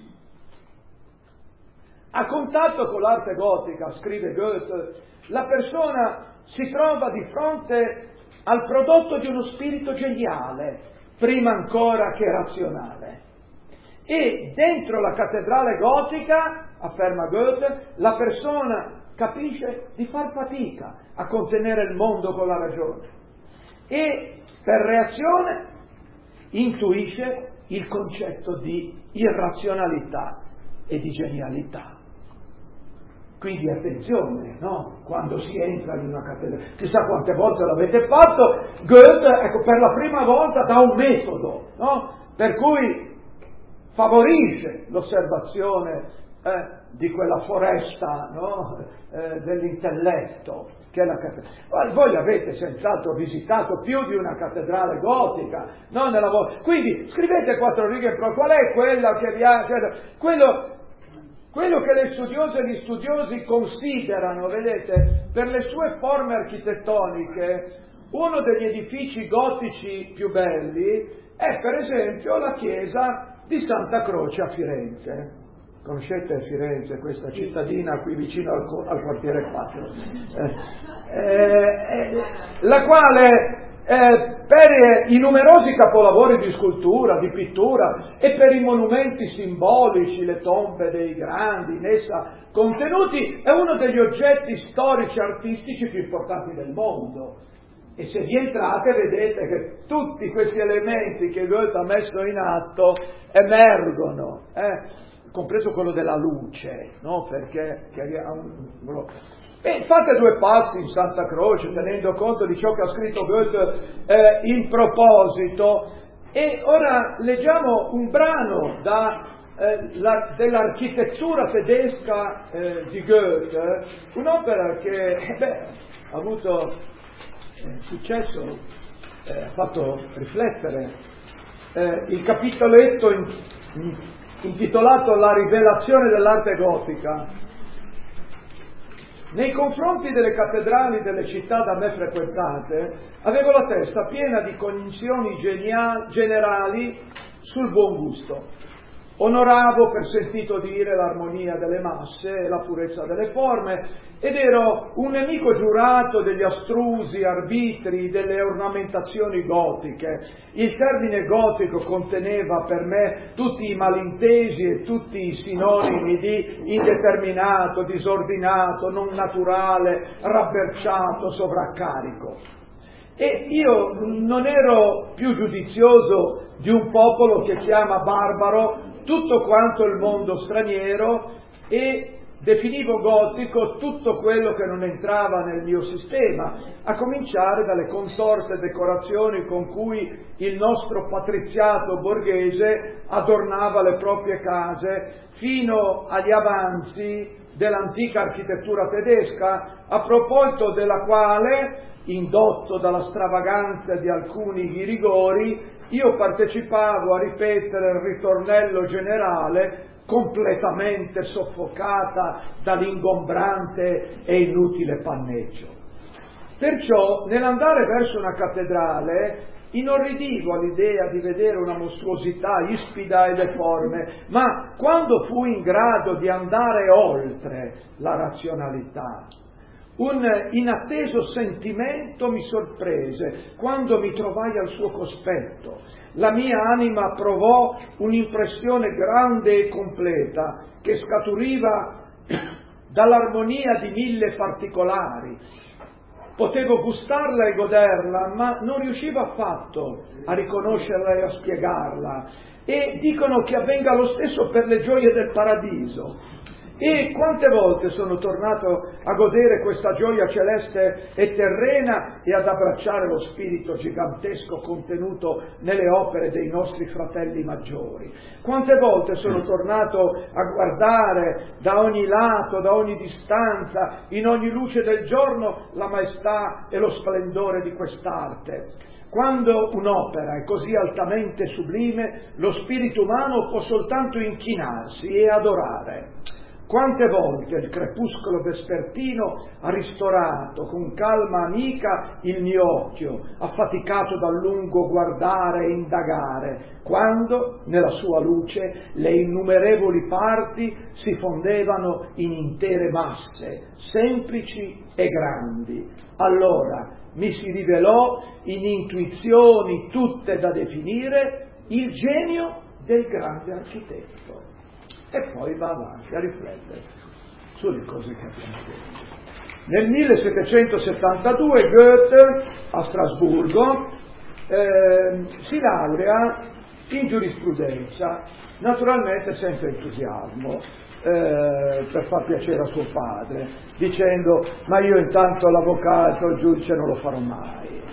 A contatto con l'arte gotica, scrive Goethe, la persona si trova di fronte al prodotto di uno spirito geniale, prima ancora che razionale. E dentro la cattedrale gotica, afferma Goethe, la persona capisce di far fatica a contenere il mondo con la ragione e per reazione intuisce il concetto di irrazionalità e di genialità. Quindi attenzione, no? Quando si entra in una cattedrale, chissà quante volte l'avete fatto, Goethe, ecco, per la prima volta dà un metodo, no? Per cui favorisce l'osservazione di quella foresta, no? Dell'intelletto, che è la cattedrale. Voi avete senz'altro visitato più di una cattedrale gotica, no? Quindi scrivete 4 righe, però qual è quella che vi ha... Quello che le studiose e gli studiosi considerano, vedete, per le sue forme architettoniche, uno degli edifici gotici più belli è per esempio la chiesa di Santa Croce a Firenze. Conoscete Firenze, questa cittadina qui vicino al quartiere 4, la quale per i numerosi capolavori di scultura, di pittura e per i monumenti simbolici, le tombe dei grandi in essa contenuti, è uno degli oggetti storici e artistici più importanti del mondo. E se vi entrate vedete che tutti questi elementi che Goethe ha messo in atto emergono, compreso quello della luce, no? Perché fate 2 passi in Santa Croce tenendo conto di ciò che ha scritto Goethe in proposito, e ora leggiamo un brano dell'architettura tedesca di Goethe, un'opera che ha avuto successo, ha fatto riflettere. Il capitoletto intitolato La rivelazione dell'arte gotica Nei confronti delle cattedrali delle città da me frequentate, avevo la testa piena di cognizioni generali sul buon gusto. Onoravo, per sentito dire, l'armonia delle masse e la purezza delle forme, ed ero un nemico giurato degli astrusi arbitri delle ornamentazioni gotiche. Il termine gotico conteneva per me tutti i malintesi e tutti i sinonimi di indeterminato, disordinato, non naturale, rabberciato, sovraccarico. E io non ero più giudizioso di un popolo che chiama barbaro tutto quanto il mondo straniero e definivo gotico tutto quello che non entrava nel mio sistema, a cominciare dalle contorte decorazioni con cui il nostro patriziato borghese adornava le proprie case, fino agli avanzi dell'antica architettura tedesca, a proposito della quale, indotto dalla stravaganza di alcuni ghirigori, io partecipavo a ripetere il ritornello generale, completamente soffocata dall'ingombrante e inutile panneggio. Perciò, nell'andare verso una cattedrale, inorridivo all'idea di vedere una mostruosità ispida e deforme, ma quando fui in grado di andare oltre la razionalità, un inatteso sentimento mi sorprese quando mi trovai al suo cospetto. La mia anima provò un'impressione grande e completa che scaturiva dall'armonia di 1000 particolari. Potevo gustarla e goderla, ma non riuscivo affatto a riconoscerla e a spiegarla. E dicono che avvenga lo stesso per le gioie del paradiso. E quante volte sono tornato a godere questa gioia celeste e terrena e ad abbracciare lo spirito gigantesco contenuto nelle opere dei nostri fratelli maggiori. Quante volte sono tornato a guardare da ogni lato, da ogni distanza, in ogni luce del giorno, la maestà e lo splendore di quest'arte. Quando un'opera è così altamente sublime, lo spirito umano può soltanto inchinarsi e adorare. Quante volte il crepuscolo vespertino ha ristorato con calma amica il mio occhio, affaticato dal lungo guardare e indagare, quando, nella sua luce, le innumerevoli parti si fondevano in intere masse, semplici e grandi. Allora mi si rivelò in intuizioni tutte da definire il genio del grande architetto. E poi va avanti a riflettere sulle cose che abbiamo detto. Nel 1772 Goethe a Strasburgo si laurea in giurisprudenza, naturalmente senza entusiasmo, per far piacere a suo padre, dicendo: ma io intanto l'avvocato, il giudice non lo farò mai.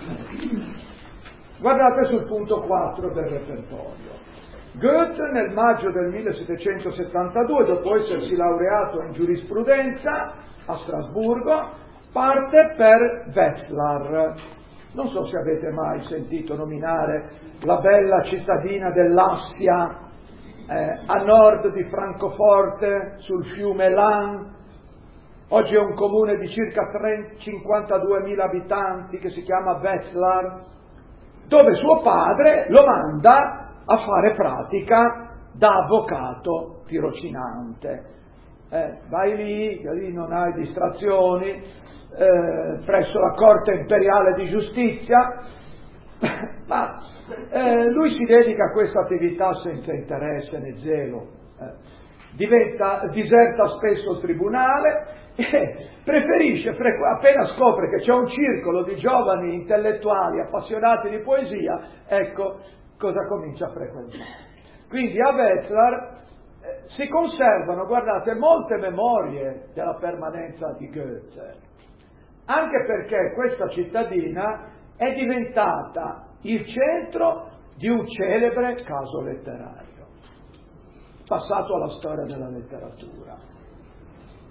Guardate sul punto 4 del repertorio. Goethe nel maggio del 1772, dopo essersi laureato in giurisprudenza a Strasburgo, parte per Wetzlar. Non so se avete mai sentito nominare la bella cittadina dell'Assia, a nord di Francoforte, sul fiume Lahn. Oggi è un comune di circa 52.000 abitanti che si chiama Wetzlar, dove suo padre lo manda a fare pratica da avvocato tirocinante. Vai lì non hai distrazioni, presso la Corte Imperiale di Giustizia, ma lui si dedica a questa attività senza interesse né zelo, diserta spesso il tribunale e preferisce, appena scopre che c'è un circolo di giovani intellettuali appassionati di poesia, ecco cosa comincia a frequentare. Quindi a Wetzlar si conservano, guardate, molte memorie della permanenza di Goethe, anche perché questa cittadina è diventata il centro di un celebre caso letterario, passato alla storia della letteratura.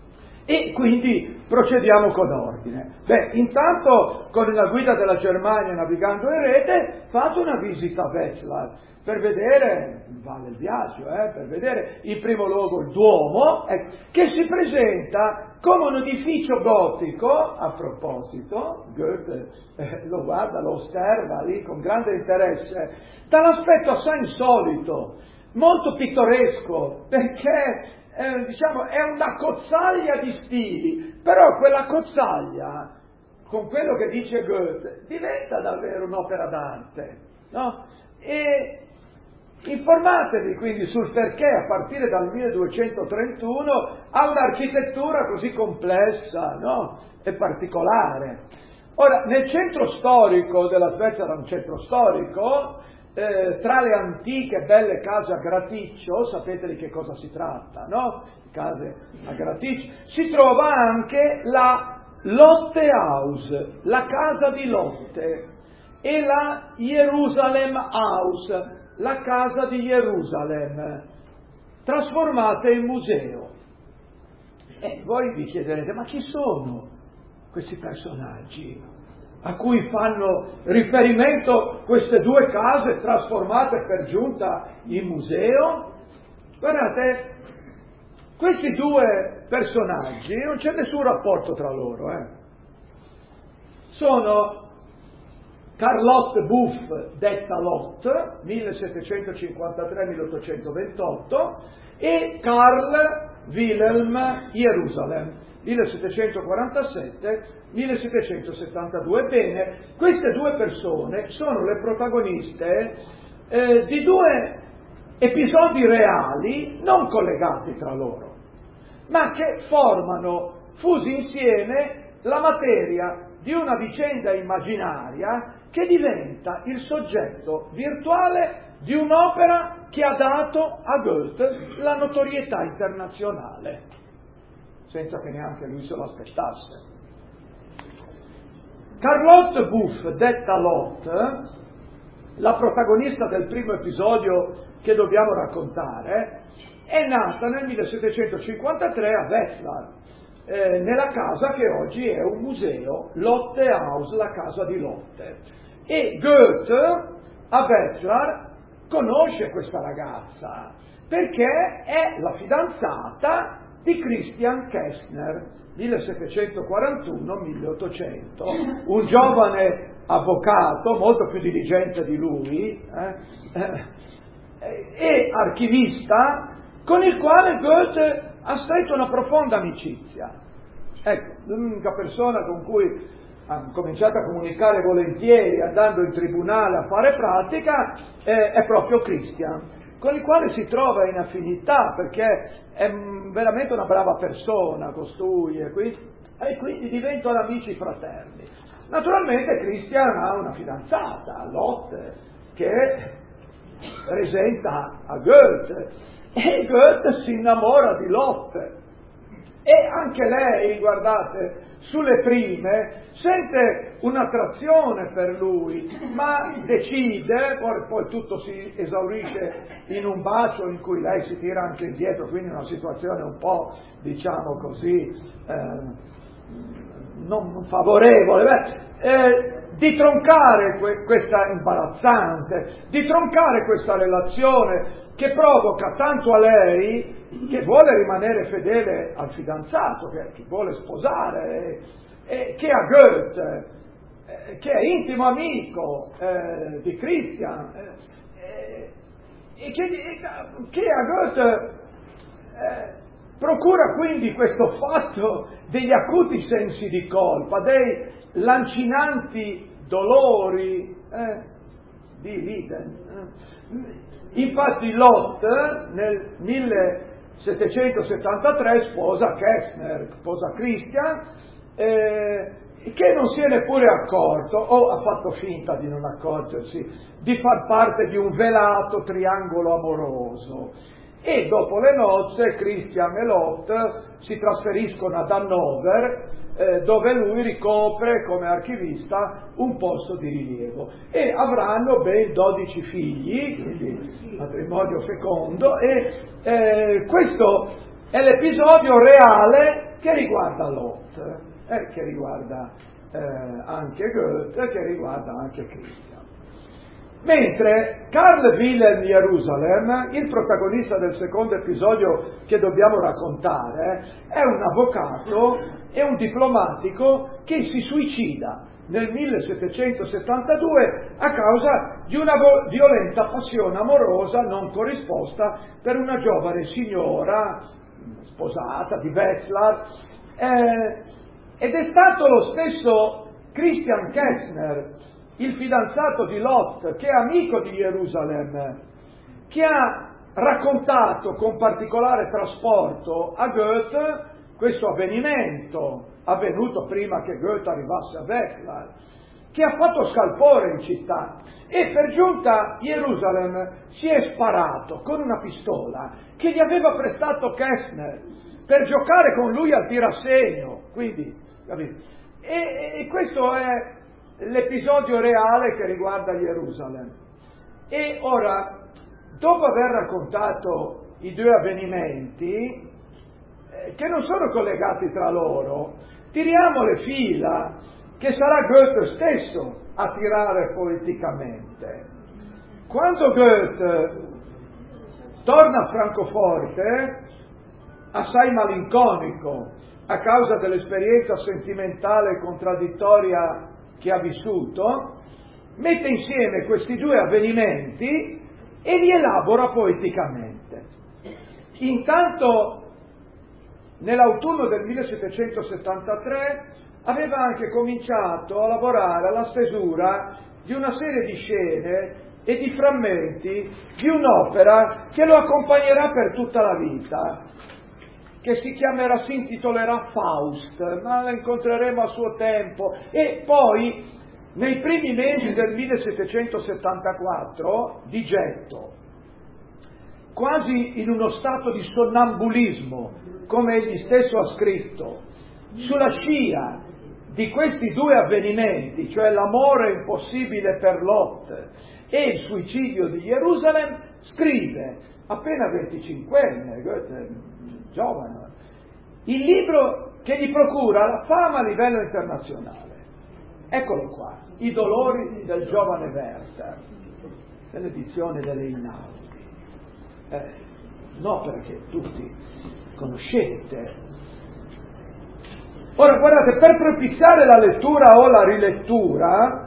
e quindi procediamo con ordine. Intanto con la guida della Germania navigando in rete fate una visita a Wetzlar per vedere, vale il viaggio, per vedere in primo luogo il Duomo, che si presenta come un edificio gotico. A proposito, Goethe lo guarda, lo osserva lì con grande interesse, dall'aspetto assai insolito, molto pittoresco, perché è una cozzaglia di stili, però quella cozzaglia, con quello che dice Goethe, diventa davvero un'opera d'arte, no? E informatevi quindi sul perché a partire dal 1231 ha un'architettura così complessa, no? E particolare. Ora, nel centro storico della Svezia, era un centro storico, tra le antiche belle case a graticcio, sapete di che cosa si tratta, no? Case a graticcio, si trova anche la Lottehaus, la casa di Lotte, e la Jerusalem House, la casa di Gerusalemme, trasformate in museo. E voi vi chiederete, ma chi sono questi personaggi a cui fanno riferimento queste due case trasformate per giunta in museo? Guardate, questi due personaggi non c'è nessun rapporto tra loro, Sono Carlotte Buff, detta Lotte, 1753-1828, e Karl Wilhelm Jerusalem, 1747-1772. Ebbene, queste due persone sono le protagoniste di due episodi reali non collegati tra loro, ma che formano, fusi insieme, la materia di una vicenda immaginaria che diventa il soggetto virtuale di un'opera che ha dato a Goethe la notorietà internazionale, senza che neanche lui se lo aspettasse. Carlotte Buff, detta Lotte, la protagonista del primo episodio che dobbiamo raccontare, è nata nel 1753 a Wetzlar, nella casa che oggi è un museo, Lottehaus, la casa di Lotte. E Goethe a Wetzlar conosce questa ragazza perché è la fidanzata di Christian Kestner, 1741-1800, un giovane avvocato molto più diligente di lui e archivista, con il quale Goethe ha stretto una profonda amicizia. Ecco, l'unica persona con cui ha cominciato a comunicare volentieri andando in tribunale a fare pratica è proprio Christian, con il quale si trova in affinità perché è veramente una brava persona costui, e quindi diventano amici fraterni. Naturalmente Christian ha una fidanzata, Lotte, che presenta a Goethe, e Goethe si innamora di Lotte, e anche lei, guardate, sulle prime sente un'attrazione per lui, ma decide, poi tutto si esaurisce in un bacio in cui lei si tira anche indietro, quindi una situazione un po', diciamo così, non favorevole, di troncare questa imbarazzante, di troncare questa relazione che provoca tanto a lei, che vuole rimanere fedele al fidanzato, che vuole sposare, che a Goethe, che è intimo amico di Christian, e che a Goethe procura quindi questo fatto degli acuti sensi di colpa, dei lancinanti dolori di Leiden. Infatti Lotte nel 1773 sposa Kestner, sposa Christian, che non si è neppure accorto, o ha fatto finta di non accorgersi, di far parte di un velato triangolo amoroso. E dopo le nozze Christian e Lotte si trasferiscono ad Hannover, dove lui ricopre come archivista un posto di rilievo, e avranno ben 12 figli, quindi matrimonio fecondo, e questo è l'episodio reale che riguarda Lot, che riguarda anche Goethe, che riguarda anche Christian. Mentre Carl Wilhelm Jerusalem, il protagonista del secondo episodio che dobbiamo raccontare, è un avvocato e un diplomatico che si suicida nel 1772 a causa di una violenta passione amorosa non corrisposta per una giovane signora sposata di Wetzlar, ed è stato lo stesso Christian Kessner, il fidanzato di Lot, che è amico di Jerusalem, che ha raccontato con particolare trasporto a Goethe questo avvenimento, avvenuto prima che Goethe arrivasse a Wetzlar, che ha fatto scalpore in città. E per giunta Jerusalem si è sparato con una pistola che gli aveva prestato Kessner per giocare con lui al tirassegno. Quindi, capite? E questo è l'episodio reale che riguarda Gerusalemme. E ora, dopo aver raccontato i due avvenimenti, che non sono collegati tra loro, tiriamo le fila, che sarà Goethe stesso a tirare poeticamente. Quando Goethe torna a Francoforte, assai malinconico a causa dell'esperienza sentimentale e contraddittoria che ha vissuto, mette insieme questi due avvenimenti e li elabora poeticamente. Intanto, nell'autunno del 1773 aveva anche cominciato a lavorare alla stesura di una serie di scene e di frammenti di un'opera che lo accompagnerà per tutta la vita, che si intitolerà Faust, ma la incontreremo a suo tempo. E poi, nei primi mesi del 1774, di getto, quasi in uno stato di sonnambulismo, come egli stesso ha scritto, sulla scia di questi due avvenimenti, cioè l'amore impossibile per Lot e il suicidio di Gerusalemme, scrive, appena 25enne, Goethe, giovane, il libro che gli procura la fama a livello internazionale. Eccolo qua, I dolori del giovane Werther, nell'edizione delle Einaudi. Un'opera che tutti conoscete. Ora guardate, per propiziare la lettura o la rilettura,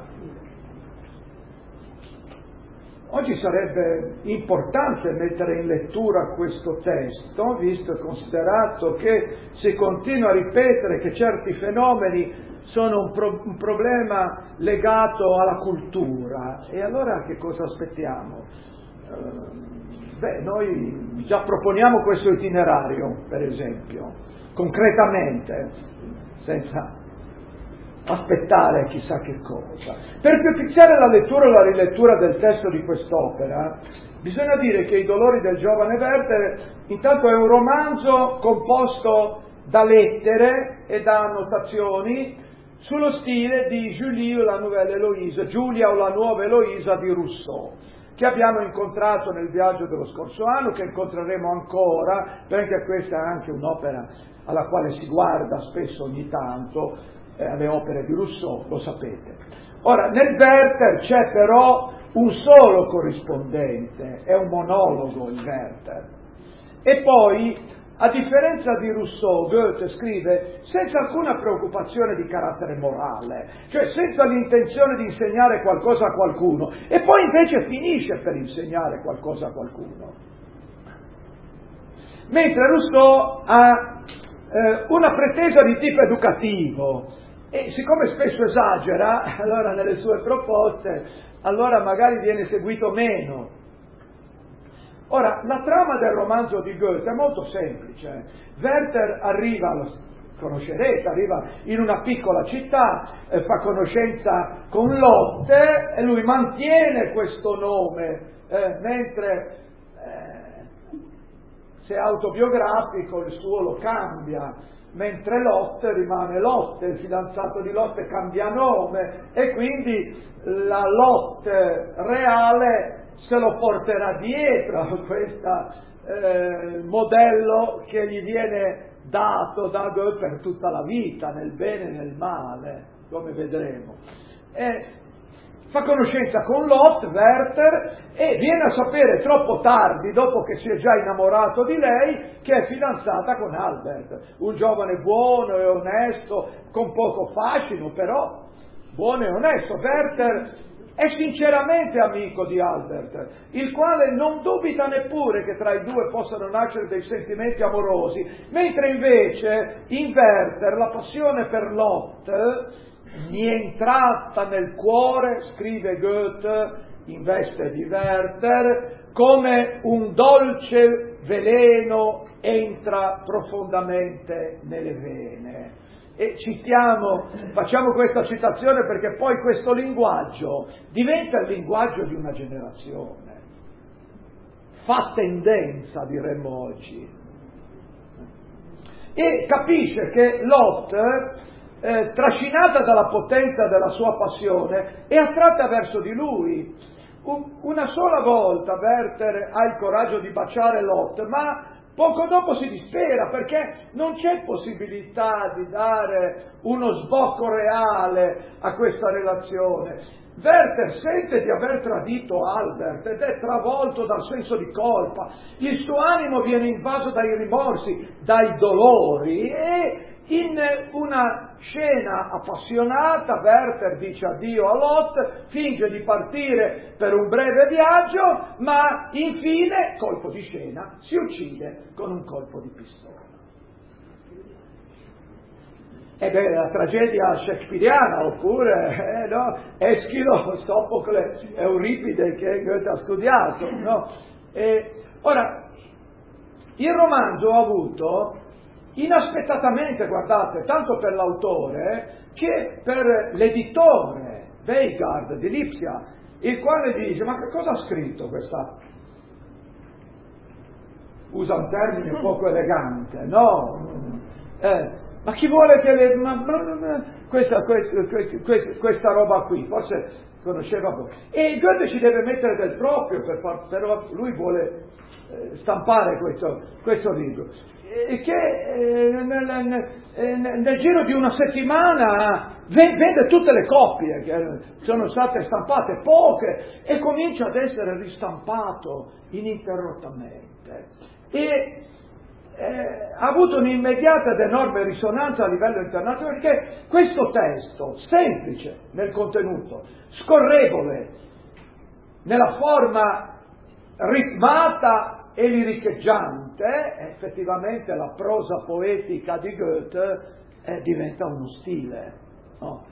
oggi sarebbe importante mettere in lettura questo testo, visto e considerato che si continua a ripetere che certi fenomeni sono un problema legato alla cultura. E allora che cosa aspettiamo? Noi già proponiamo questo itinerario, per esempio, concretamente, senza aspettare chissà che cosa. Per propiziare la lettura o la rilettura del testo di quest'opera, bisogna dire che I dolori del giovane Werther intanto è un romanzo composto da lettere e da annotazioni sullo stile di Julie o la Nouvelle Héloïse, Giulia o la Nuova Eloisa di Rousseau, che abbiamo incontrato nel viaggio dello scorso anno, che incontreremo ancora, perché questa è anche un'opera alla quale si guarda spesso ogni tanto, alle opere di Rousseau, lo sapete. Ora, nel Werther c'è però un solo corrispondente, è un monologo il Werther. E poi, a differenza di Rousseau, Goethe scrive senza alcuna preoccupazione di carattere morale, cioè senza l'intenzione di insegnare qualcosa a qualcuno, e poi invece finisce per insegnare qualcosa a qualcuno. Mentre Rousseau ha una pretesa di tipo educativo, e siccome spesso esagera, allora nelle sue proposte, allora magari viene seguito meno. Ora, la trama del romanzo di Goethe è molto semplice. Werther arriva, lo conoscerete, arriva in una piccola città, fa conoscenza con Lotte, e lui mantiene questo nome, mentre se è autobiografico il suo lo cambia, mentre Lotte rimane Lotte, il fidanzato di Lotte cambia nome, e quindi la Lotte reale se lo porterà dietro questo modello che gli viene dato da Goethe per tutta la vita, nel bene e nel male, come vedremo. Fa conoscenza con Lot, Werther, e viene a sapere troppo tardi, dopo che si è già innamorato di lei, che è fidanzata con Albert, un giovane buono e onesto, con poco fascino, però buono e onesto. Werther è sinceramente amico di Albert, il quale non dubita neppure che tra i due possano nascere dei sentimenti amorosi, mentre invece in Werther la passione per Lot mi è entrata nel cuore, scrive Goethe in veste di Werther, come un dolce veleno entra profondamente nelle vene. E facciamo questa citazione perché poi questo linguaggio diventa il linguaggio di una generazione, fa tendenza, diremmo oggi, e capisce che Lot, trascinata dalla potenza della sua passione, è attratta verso di lui. Una sola volta Werther ha il coraggio di baciare Lot, ma poco dopo si dispera perché non c'è possibilità di dare uno sbocco reale a questa relazione. Werther sente di aver tradito Albert ed è travolto dal senso di colpa, il suo animo viene invaso dai rimorsi, dai dolori, e in una scena appassionata Werther dice addio a Lot, finge di partire per un breve viaggio, ma infine, colpo di scena, si uccide con un colpo di pistola. Ed è la tragedia shakespeariana, oppure Eschilo, Soffocle, Euripide che Goethe ha studiato, no? Ora, il romanzo ha avuto inaspettatamente, guardate, tanto per l'autore che per l'editore Weigand di Lipsia, il quale dice: ma che cosa ha scritto questa? Usa un termine poco elegante, no? Ma chi vuole che questa roba qui? Forse conosceva poco. E Goethe ci deve mettere del proprio, però lui vuole stampare questo libro. Che nel giro di una settimana vede tutte le copie che sono state stampate, poche, e comincia ad essere ristampato ininterrottamente. E ha avuto un'immediata ed enorme risonanza a livello internazionale, perché questo testo, semplice nel contenuto, scorrevole nella forma ritmata e liricheggiante, effettivamente la prosa poetica di Goethe diventa uno stile, no?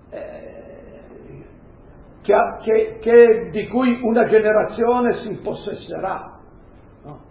Di cui una generazione si impossesserà, no?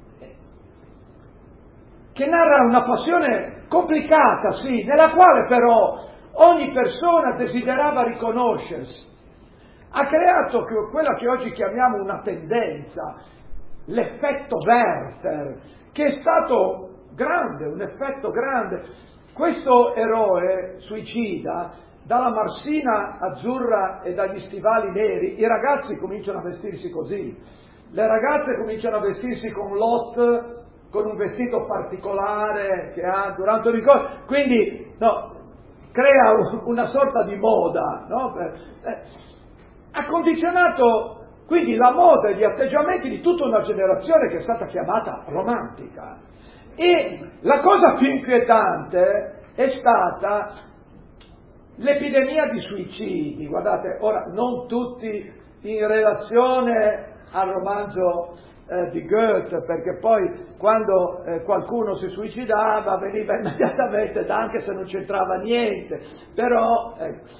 Che narra una passione complicata, sì, nella quale però ogni persona desiderava riconoscersi. Ha creato quella che oggi chiamiamo una tendenza, l'effetto Werther, che è stato grande, un effetto grande. Questo eroe suicida, dalla marsina azzurra e dagli stivali neri, i ragazzi cominciano a vestirsi così, le ragazze cominciano a vestirsi con Lot, con un vestito particolare che ha durante un ricordo, quindi crea una sorta di moda, no? Ha condizionato quindi la moda e gli atteggiamenti di tutta una generazione che è stata chiamata romantica. E la cosa più inquietante è stata l'epidemia di suicidi. Guardate, ora non tutti in relazione al romanzo di Goethe, perché poi quando qualcuno si suicidava veniva immediatamente, anche se non c'entrava niente, però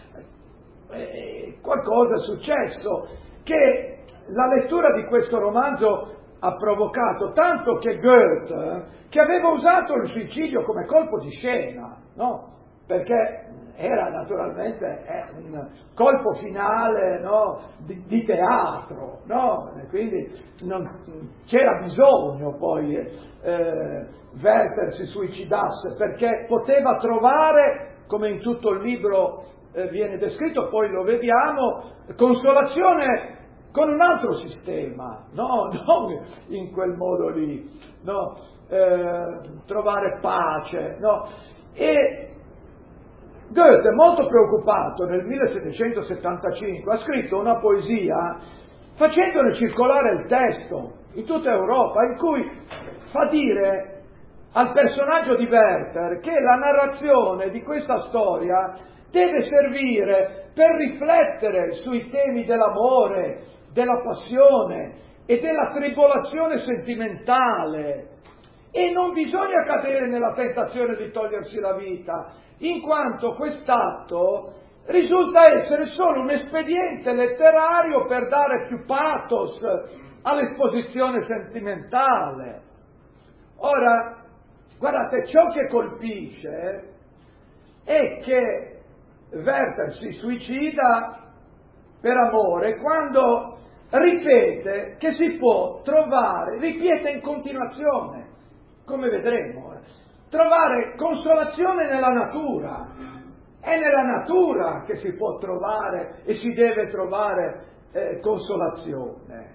qualcosa è successo che la lettura di questo romanzo ha provocato, tanto che Goethe, che aveva usato il suicidio come colpo di scena, no? Perché era naturalmente un colpo finale, no? di teatro, no? E quindi non c'era bisogno poi Werther si suicidasse, perché poteva trovare, come in tutto il libro viene descritto, poi lo vediamo, consolazione con un altro sistema, no, non in quel modo lì, no, trovare pace, no. E Goethe, molto preoccupato, nel 1775 ha scritto una poesia facendone circolare il testo in tutta Europa, in cui fa dire al personaggio di Werther che la narrazione di questa storia deve servire per riflettere sui temi dell'amore, della passione e della tribolazione sentimentale, e non bisogna cadere nella tentazione di togliersi la vita, in quanto quest'atto risulta essere solo un espediente letterario per dare più pathos all'esposizione sentimentale. Ora, guardate, ciò che colpisce è che Werther si suicida per amore quando ripete che si può trovare, ripete in continuazione, come vedremo, trovare consolazione nella natura. È nella natura che si può trovare e si deve trovare consolazione.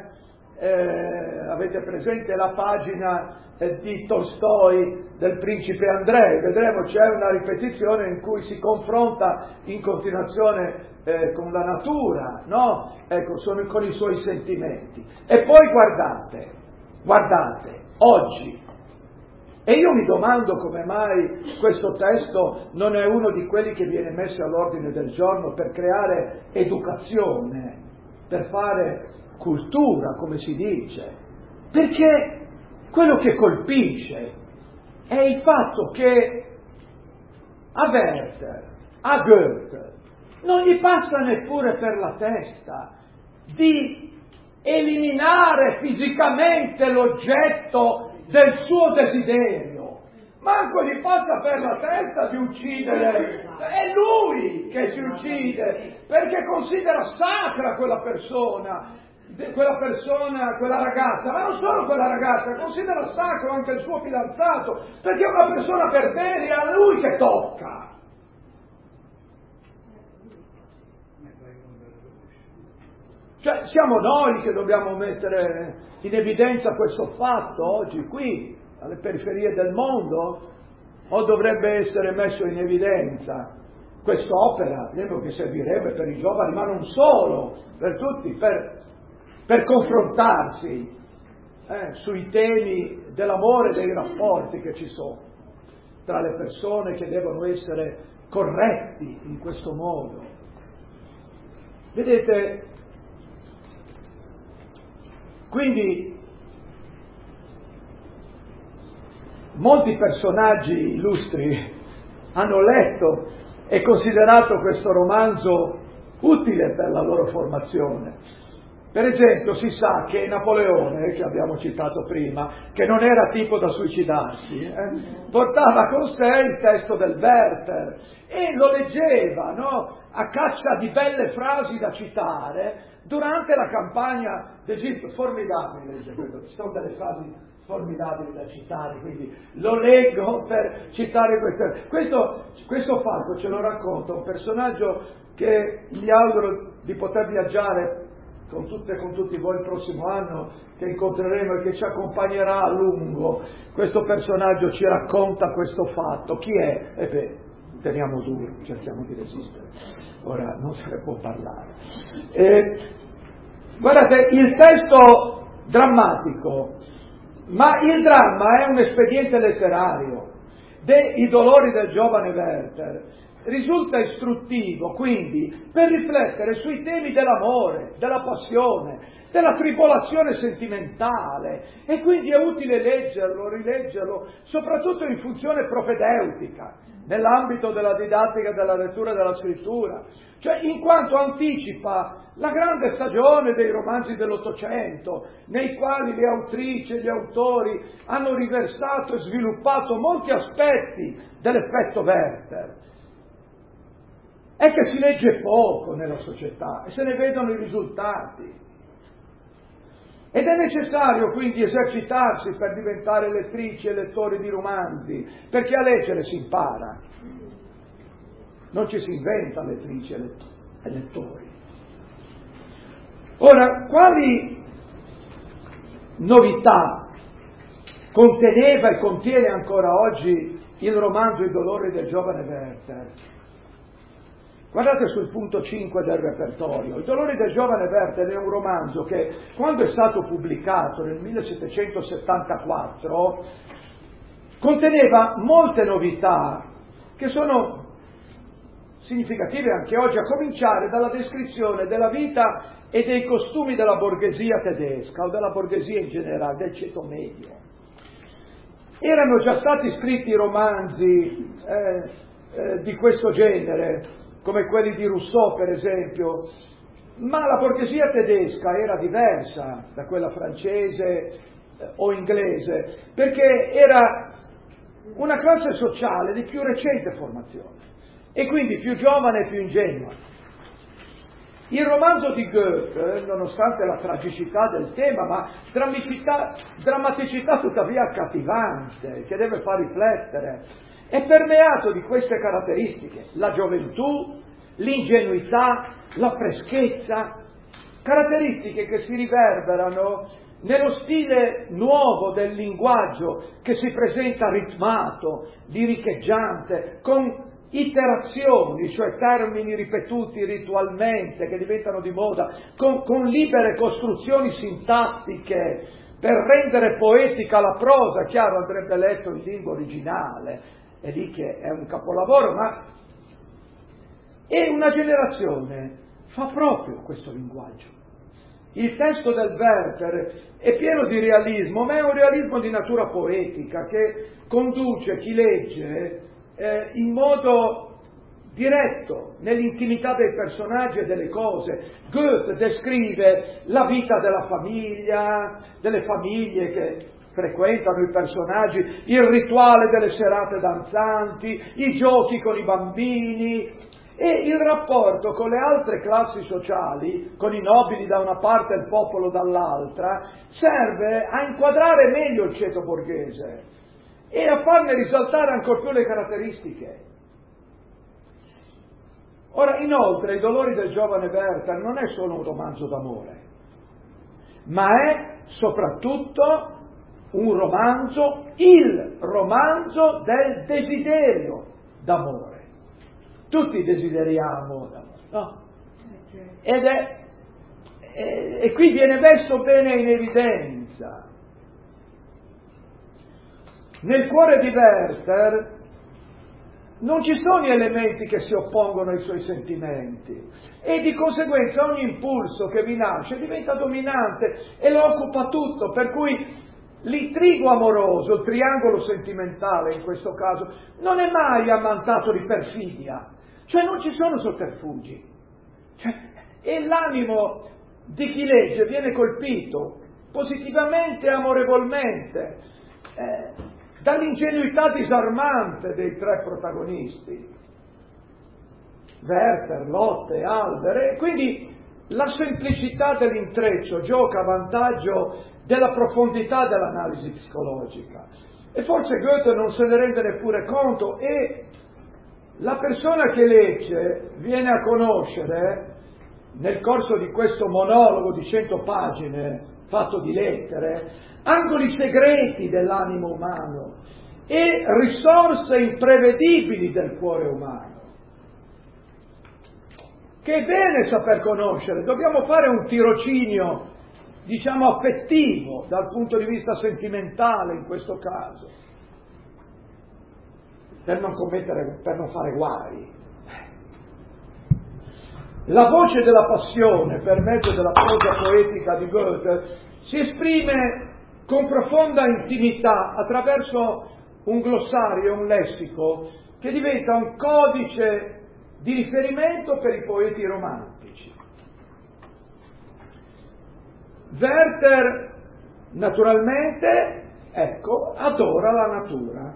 Avete presente la pagina di Tolstoi del principe Andrei? Vedremo, c'è una ripetizione in cui si confronta in continuazione con la natura, no? Ecco, con i suoi sentimenti. E poi guardate, oggi, e io mi domando come mai questo testo non è uno di quelli che viene messo all'ordine del giorno per creare educazione, per fare cultura, come si dice, perché quello che colpisce è il fatto che a Werther, a Goethe, non gli passa neppure per la testa di eliminare fisicamente l'oggetto del suo desiderio, manco gli passa per la testa di uccidere, è lui che si uccide, perché considera sacra quella persona, quella ragazza, ma non solo quella ragazza, considera sacro anche il suo fidanzato, perché è una persona per bene, è a lui che tocca. Cioè, siamo noi che dobbiamo mettere in evidenza questo fatto oggi qui, alle periferie del mondo, o dovrebbe essere messo in evidenza quest'opera, che servirebbe per i giovani, ma non solo, per tutti, per confrontarsi sui temi dell'amore e dei rapporti che ci sono tra le persone, che devono essere corretti in questo modo. Vedete, quindi molti personaggi illustri hanno letto e considerato questo romanzo utile per la loro formazione. Per esempio, si sa che Napoleone, che abbiamo citato prima, che non era tipo da suicidarsi, portava con sé il testo del Werther e lo leggeva, no? A caccia di belle frasi da citare durante la campagna d'Egitto. Formidabile, legge questo, ci sono delle frasi formidabili da citare, quindi lo leggo per citare questo fatto. Ce lo racconta un personaggio che gli auguro di poter viaggiare con tutti voi il prossimo anno, che incontreremo e che ci accompagnerà a lungo. Questo personaggio ci racconta questo fatto. Chi è? Teniamo duro, cerchiamo di resistere. Ora non se ne può parlare. Guardate, il testo drammatico, ma il dramma è un espediente letterario dei dolori del giovane Werther. Risulta istruttivo, quindi, per riflettere sui temi dell'amore, della passione, della tribolazione sentimentale, e quindi è utile leggerlo, rileggerlo, soprattutto in funzione propedeutica, nell'ambito della didattica della lettura e della scrittura, cioè in quanto anticipa la grande stagione dei romanzi dell'Ottocento, nei quali le autrici e gli autori hanno riversato e sviluppato molti aspetti dell'effetto Werther. È che si legge poco nella società e se ne vedono i risultati. Ed è necessario quindi esercitarsi per diventare lettrici e lettori di romanzi, perché a leggere si impara. Non ci si inventa lettrici e lettori. Ora, quali novità conteneva e contiene ancora oggi il romanzo I dolori del giovane Werther? Guardate sul punto 5 del repertorio. I dolori del giovane Werther è un romanzo che, quando è stato pubblicato nel 1774, conteneva molte novità che sono significative anche oggi, a cominciare dalla descrizione della vita e dei costumi della borghesia tedesca, o della borghesia in generale, del ceto medio. Erano già stati scritti romanzi di questo genere, come quelli di Rousseau per esempio, ma la borghesia tedesca era diversa da quella francese o inglese, perché era una classe sociale di più recente formazione e quindi più giovane e più ingenua. Il romanzo di Goethe, nonostante la tragicità del tema, ma drammaticità tuttavia accattivante, che deve far riflettere, è permeato di queste caratteristiche: la gioventù, l'ingenuità, la freschezza, caratteristiche che si riverberano nello stile nuovo del linguaggio che si presenta ritmato, liricheggiante, con iterazioni, cioè termini ripetuti ritualmente che diventano di moda, con libere costruzioni sintattiche per rendere poetica la prosa. Chiaro, andrebbe letto in lingua originale, è lì che è un capolavoro, ma è una generazione fa proprio questo linguaggio. Il testo del Werther è pieno di realismo, ma è un realismo di natura poetica che conduce chi legge in modo diretto nell'intimità dei personaggi e delle cose. Goethe descrive la vita della famiglia, delle famiglie che frequentano i personaggi, il rituale delle serate danzanti, i giochi con i bambini e il rapporto con le altre classi sociali, con i nobili da una parte e il popolo dall'altra, serve a inquadrare meglio il ceto borghese e a farne risaltare ancor più le caratteristiche. Ora, inoltre, I dolori del giovane Werther non è solo un romanzo d'amore, ma è soprattutto un romanzo, il romanzo del desiderio d'amore. Tutti desideriamo l'amore, no? E qui viene messo bene in evidenza. Nel cuore di Werther non ci sono gli elementi che si oppongono ai suoi sentimenti e di conseguenza ogni impulso che vi nasce diventa dominante e lo occupa tutto, per cui l'intrigo amoroso, il triangolo sentimentale in questo caso, non è mai ammantato di perfidia, cioè non ci sono sotterfugi, e l'animo di chi legge viene colpito positivamente e amorevolmente dall'ingenuità disarmante dei tre protagonisti, Werther, Lotte e Albert, e quindi la semplicità dell'intreccio gioca a vantaggio della profondità dell'analisi psicologica, e forse Goethe non se ne rende neppure conto, e la persona che legge viene a conoscere nel corso di questo monologo di 100 pagine fatto di lettere angoli segreti dell'animo umano e risorse imprevedibili del cuore umano, che è bene saper conoscere. Dobbiamo fare un tirocinio, diciamo, affettivo dal punto di vista sentimentale in questo caso, per non fare guai. La voce della passione, per mezzo della prosa poetica di Goethe, si esprime con profonda intimità attraverso un glossario, un lessico, che diventa un codice di riferimento per i poeti romantici. Werther, naturalmente, adora la natura,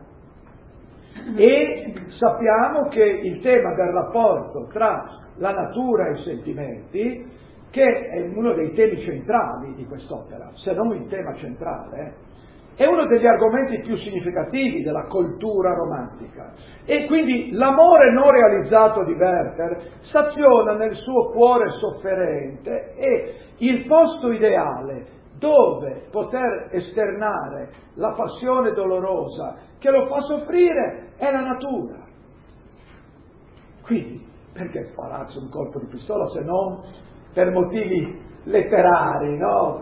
e sappiamo che il tema del rapporto tra la natura e i sentimenti, che è uno dei temi centrali di quest'opera, se non il tema centrale, è uno degli argomenti più significativi della cultura romantica. E quindi l'amore non realizzato di Werther staziona nel suo cuore sofferente e il posto ideale dove poter esternare la passione dolorosa che lo fa soffrire è la natura. Quindi, perché spararsi un colpo di pistola se non per motivi letterari, no?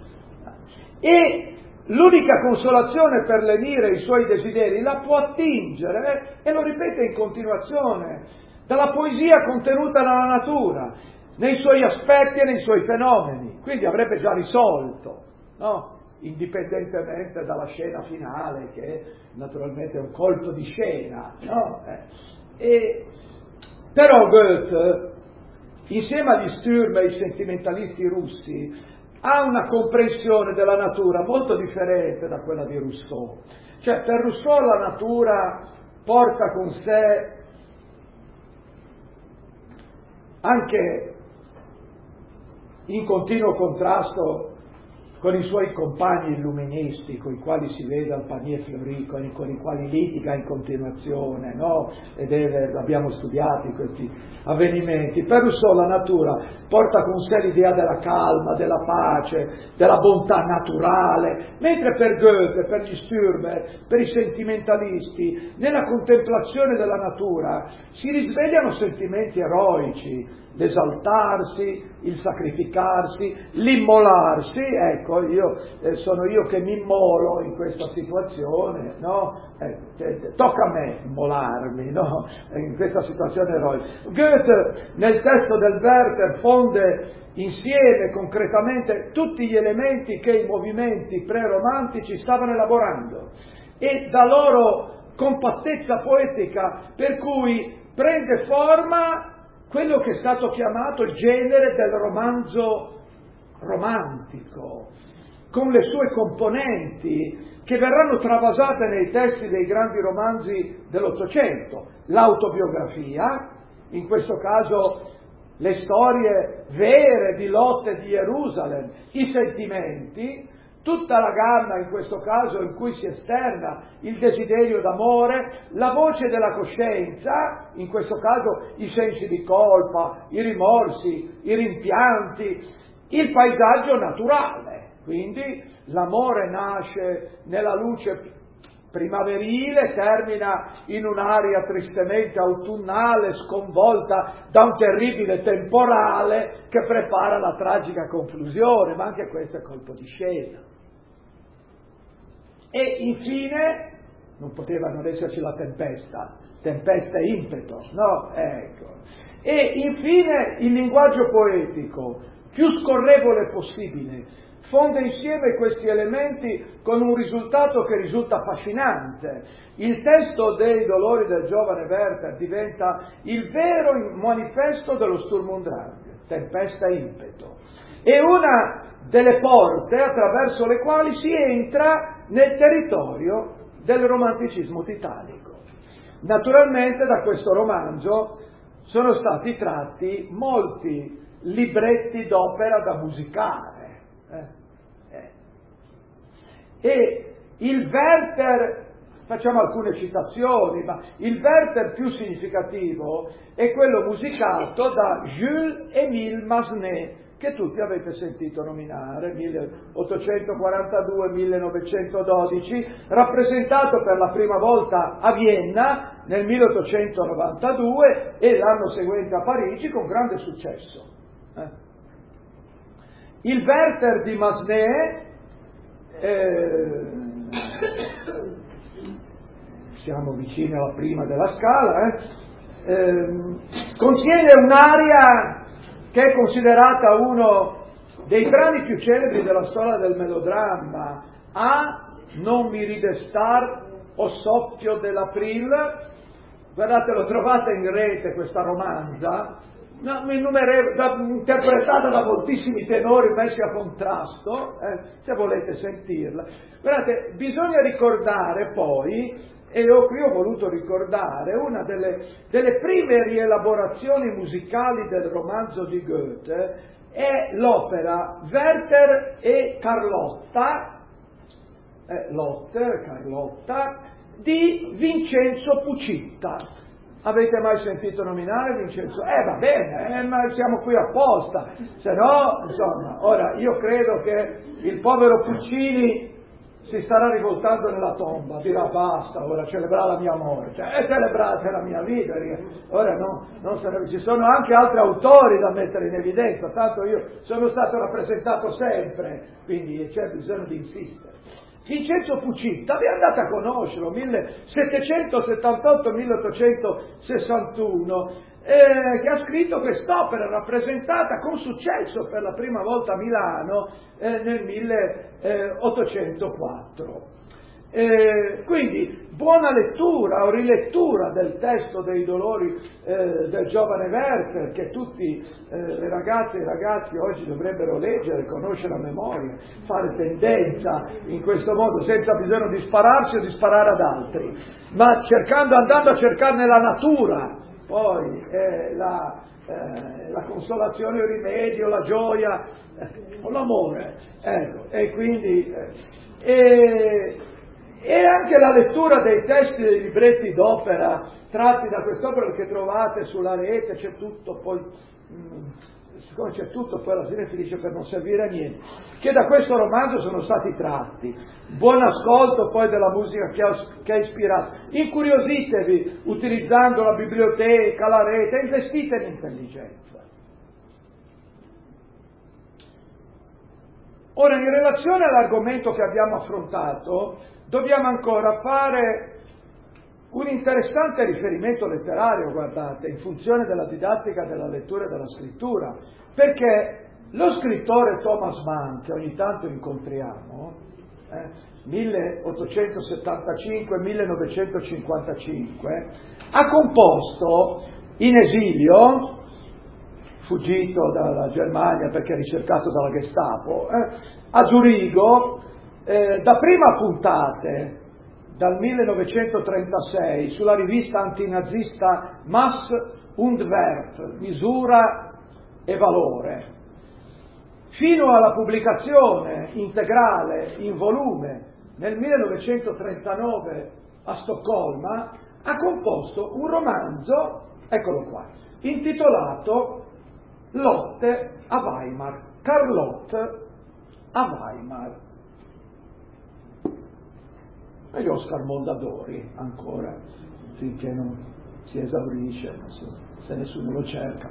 E l'unica consolazione per lenire i suoi desideri la può attingere, e lo ripete in continuazione, dalla poesia contenuta nella natura, nei suoi aspetti e nei suoi fenomeni. Quindi avrebbe già risolto, no? Indipendentemente dalla scena finale, che naturalmente è un colpo di scena, no? Però Goethe, insieme agli Sturm e ai sentimentalisti russi, ha una comprensione della natura molto differente da quella di Rousseau. Cioè, per Rousseau la natura porta con sé anche in continuo contrasto con i suoi compagni illuministi, con i quali si vede al Panier Fleuri, con i quali litiga in continuazione, no? Abbiamo studiato questi avvenimenti. Per Rousseau la natura porta con sé l'idea della calma, della pace, della bontà naturale, mentre per Goethe, per gli Stürmer, per i sentimentalisti, nella contemplazione della natura si risvegliano sentimenti eroici, l'esaltarsi, il sacrificarsi, l'immolarsi. Ecco, sono io che mi immolo in questa situazione, no? Tocca a me immolarmi, no? In questa situazione eroica. Goethe nel testo del Werther fonde insieme concretamente tutti gli elementi che i movimenti pre-romantici stavano elaborando, e da loro compattezza poetica per cui prende forma quello che è stato chiamato il genere del romanzo romantico, con le sue componenti che verranno travasate nei testi dei grandi romanzi dell'Ottocento: l'autobiografia, in questo caso le storie vere di lotte di Gerusalemme, i sentimenti, tutta la gamma in questo caso in cui si esterna il desiderio d'amore, la voce della coscienza, in questo caso i sensi di colpa, i rimorsi, i rimpianti, il paesaggio naturale. Quindi l'amore nasce nella luce primaverile, termina in un'aria tristemente autunnale, sconvolta da un terribile temporale che prepara la tragica conclusione, ma anche questo è colpo di scena. E infine non poteva non esserci la tempesta e impeto, no? Ecco. E infine il linguaggio poetico, più scorrevole possibile, fonde insieme questi elementi con un risultato che risulta affascinante. Il testo dei dolori del giovane Werther diventa il vero manifesto dello Sturm und Drang, tempesta e impeto, è una delle porte attraverso le quali si entra nel territorio del romanticismo titanico. Naturalmente da questo romanzo sono stati tratti molti libretti d'opera da musicare. E il Werther, facciamo alcune citazioni, ma il Werther più significativo è quello musicato da Jules-Émile Massenet, che tutti avete sentito nominare, 1842-1912, rappresentato per la prima volta a Vienna nel 1892 e l'anno seguente a Parigi con grande successo. Il Werther di Massenet, siamo vicini alla prima della scala, contiene un'aria che è considerata uno dei brani più celebri della storia del melodramma. Non mi ridestar o soffio dell'April. Guardate, lo trovate in rete questa romanza, interpretata da moltissimi tenori messi a contrasto, se volete sentirla. Guardate, bisogna ricordare poi, e qui ho voluto ricordare, una delle prime rielaborazioni musicali del romanzo di Goethe è l'opera Werther e Carlotta, Carlotta, di Vincenzo Pucitta. Avete mai sentito nominare Vincenzo? Va bene, ma siamo qui apposta, se no, insomma, ora io credo che il povero Puccini si starà rivoltando nella tomba, dirà basta, ora celebrare la mia morte, celebrate la mia vita, ora non ci sono anche altri autori da mettere in evidenza, tanto io sono stato rappresentato sempre, quindi c'è bisogno di insistere. Vincenzo Pucitta, vi andate a conoscerlo, 1778-1861, che ha scritto quest'opera rappresentata con successo per la prima volta a Milano nel 1804. Quindi buona lettura o rilettura del testo dei dolori del giovane Werther, che tutti le ragazze e i ragazzi oggi dovrebbero leggere, conoscere a memoria, fare tendenza in questo modo, senza bisogno di spararsi o di sparare ad altri, ma andando a cercare nella natura poi la consolazione, il rimedio, la gioia, l'amore, ecco, e quindi e anche la lettura dei testi dei libretti d'opera tratti da quest'opera che trovate sulla rete, c'è tutto, poi siccome c'è tutto, poi alla fine finisce per non servire a niente, che da questo romanzo sono stati tratti. Buon ascolto poi della musica che ha ispirato, incuriositevi utilizzando la biblioteca, la rete, investite in intelligenza. Ora, in relazione all'argomento che abbiamo affrontato, dobbiamo ancora fare un interessante riferimento letterario, guardate, in funzione della didattica della lettura e della scrittura, perché lo scrittore Thomas Mann, che ogni tanto incontriamo, 1875-1955, ha composto in esilio, fuggito dalla Germania perché ricercato dalla Gestapo, a Zurigo, dapprima puntate dal 1936 sulla rivista antinazista Mass und Wert, misura e valore, fino alla pubblicazione integrale in volume nel 1939 a Stoccolma, ha composto un romanzo, eccolo qua, intitolato Lotte a Weimar, Carlotte a Weimar. E gli Oscar Mondadori ancora, finché non si esaurisce, se nessuno lo cerca,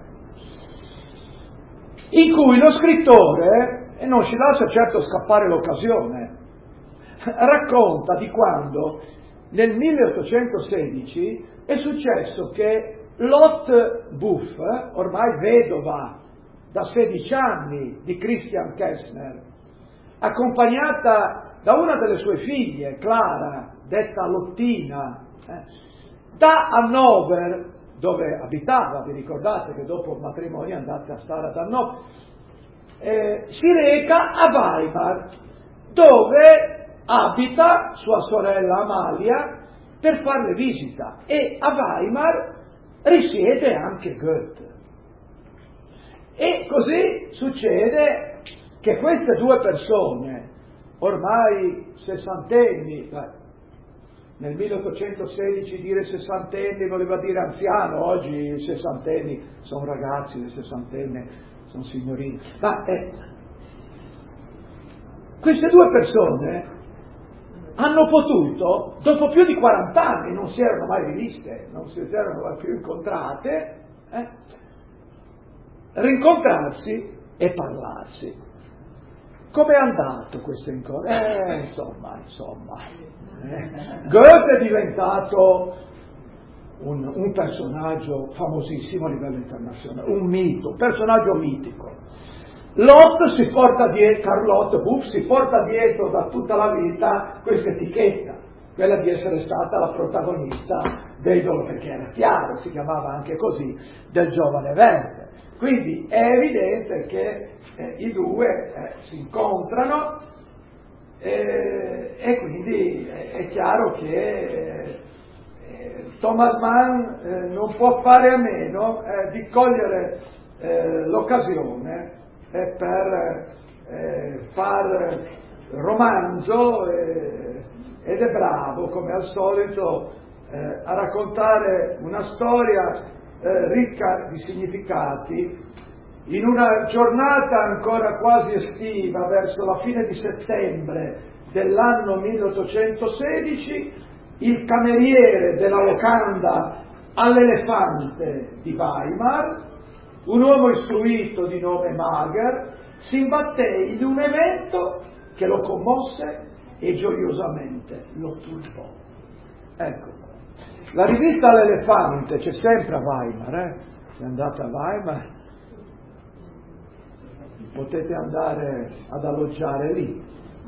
in cui lo scrittore, e non ci lascia certo scappare l'occasione, racconta di quando nel 1816 è successo che Lotte Buff, ormai vedova da 16 anni di Christian Kessner, accompagnata da una delle sue figlie, Clara, detta Lottina, da Hannover, dove abitava, vi ricordate che dopo il matrimonio è andata a stare ad Hannover, si reca a Weimar, dove abita sua sorella Amalia per farle visita, e a Weimar risiede anche Goethe. E così succede che queste due persone, ormai sessantenni, nel 1816 dire sessantenni voleva dire anziano, oggi i sessantenni sono ragazzi, le sessantenne sono signorini, ma queste due persone hanno potuto, dopo più di 40 anni, non si erano mai riviste, non si erano mai più incontrate, rincontrarsi e parlarsi. Com'è andato questo incontro? Insomma. Goethe è diventato un personaggio famosissimo a livello internazionale, un mito, un personaggio mitico. Carlotte Buff si porta dietro da tutta la vita questa etichetta, quella di essere stata la protagonista dei dolori, perché era chiaro, si chiamava anche così, del giovane Werther. Quindi è evidente che i due si incontrano e quindi è chiaro che Thomas Mann non può fare a meno di cogliere l'occasione per far romanzo ed è bravo, come al solito, a raccontare una storia ricca di significati. In una giornata ancora quasi estiva, verso la fine di settembre dell'anno 1816, il cameriere della locanda all'Elefante di Weimar, un uomo istruito di nome Mager, si imbatté in un evento che lo commosse e gioiosamente lo turbò. Ecco, la rivista L'Elefante c'è sempre a Weimar, se andate a Weimar potete andare ad alloggiare lì.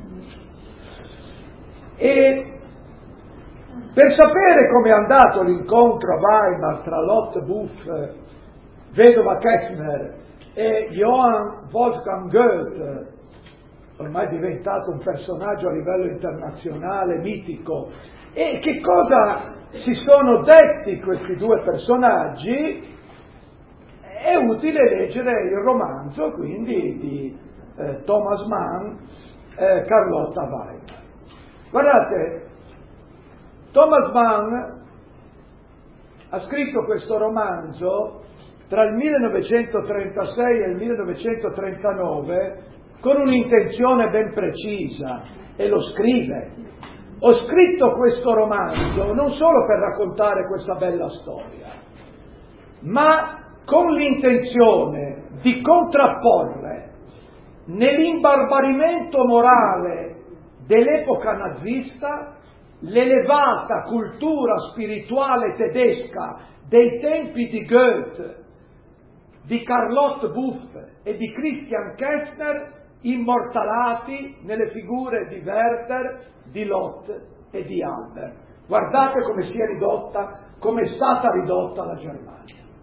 E per sapere come è andato l'incontro a Weimar tra Lotte Buff, vedova Kessner, e Johann Wolfgang Goethe, ormai diventato un personaggio a livello internazionale, mitico, e che cosa si sono detti questi due personaggi, è utile leggere il romanzo quindi di Thomas Mann, Carlotta Weimar. Guardate, Thomas Mann ha scritto questo romanzo tra il 1936 e il 1939 con un'intenzione ben precisa, e lo scrive. Ho scritto questo romanzo non solo per raccontare questa bella storia, ma con l'intenzione di contrapporre nell'imbarbarimento morale dell'epoca nazista l'elevata cultura spirituale tedesca dei tempi di Goethe, di Carlotte Buff e di Christian Kessner, immortalati nelle figure di Werther, di Lotte e di Albert. Guardate come si è ridotta, come è stata ridotta la Germania.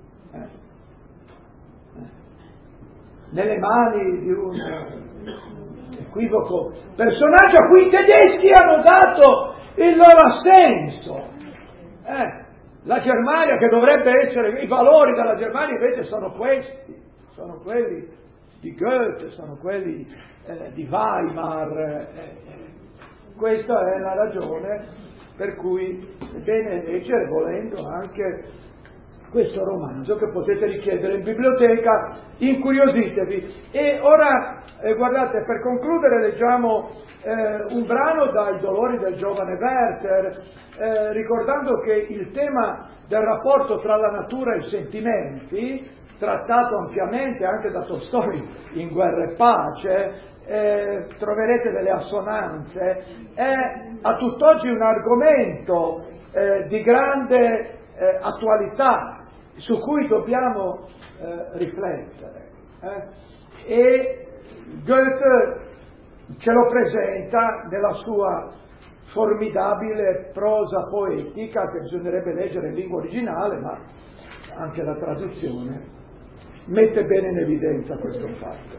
Nelle mani di un equivoco personaggio a cui i tedeschi hanno dato il loro assenso. La Germania, che dovrebbe essere, i valori della Germania invece sono questi, sono quelli di Goethe, sono quelli di Weimar. Questa è la ragione per cui è bene leggere, volendo, anche questo romanzo che potete richiedere in biblioteca. Incuriositevi. E ora, guardate, per concludere leggiamo un brano dai Dolori del giovane Werther, ricordando che il tema del rapporto tra la natura e i sentimenti, trattato ampiamente anche da Tolstoi in Guerra e Pace, troverete delle assonanze, è a tutt'oggi un argomento di grande attualità su cui dobbiamo riflettere. E Goethe ce lo presenta nella sua formidabile prosa poetica, che bisognerebbe leggere in lingua originale, ma anche la traduzione mette bene in evidenza questo fatto.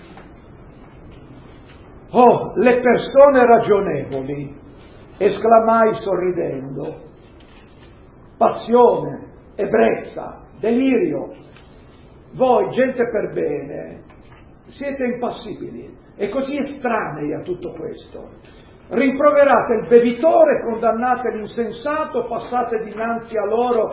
Oh, le persone ragionevoli, esclamai sorridendo, passione, ebbrezza, delirio, voi, gente per bene, siete impassibili e così estranei a tutto questo. Rimproverate il bevitore, condannate l'insensato, passate dinanzi a loro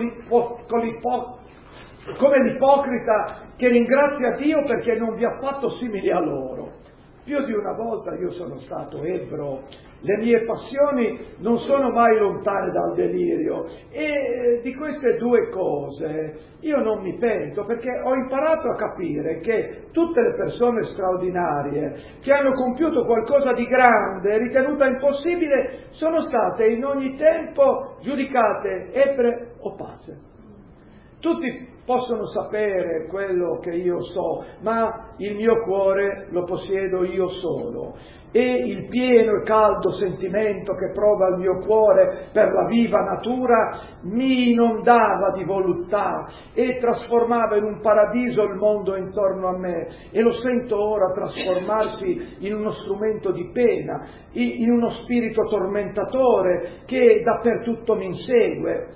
come l'ipocrita che ringrazia Dio perché non vi ha fatto simili a loro. Più di una volta io sono stato ebbro, le mie passioni non sono mai lontane dal delirio, e di queste due cose io non mi pento, perché ho imparato a capire che tutte le persone straordinarie che hanno compiuto qualcosa di grande, ritenuta impossibile, sono state in ogni tempo giudicate ebbre o pazze. Tutti possono sapere quello che io so, ma il mio cuore lo possiedo io solo, e il pieno e caldo sentimento che prova il mio cuore per la viva natura mi inondava di voluttà e trasformava in un paradiso il mondo intorno a me, e lo sento ora trasformarsi in uno strumento di pena, in uno spirito tormentatore che dappertutto mi insegue.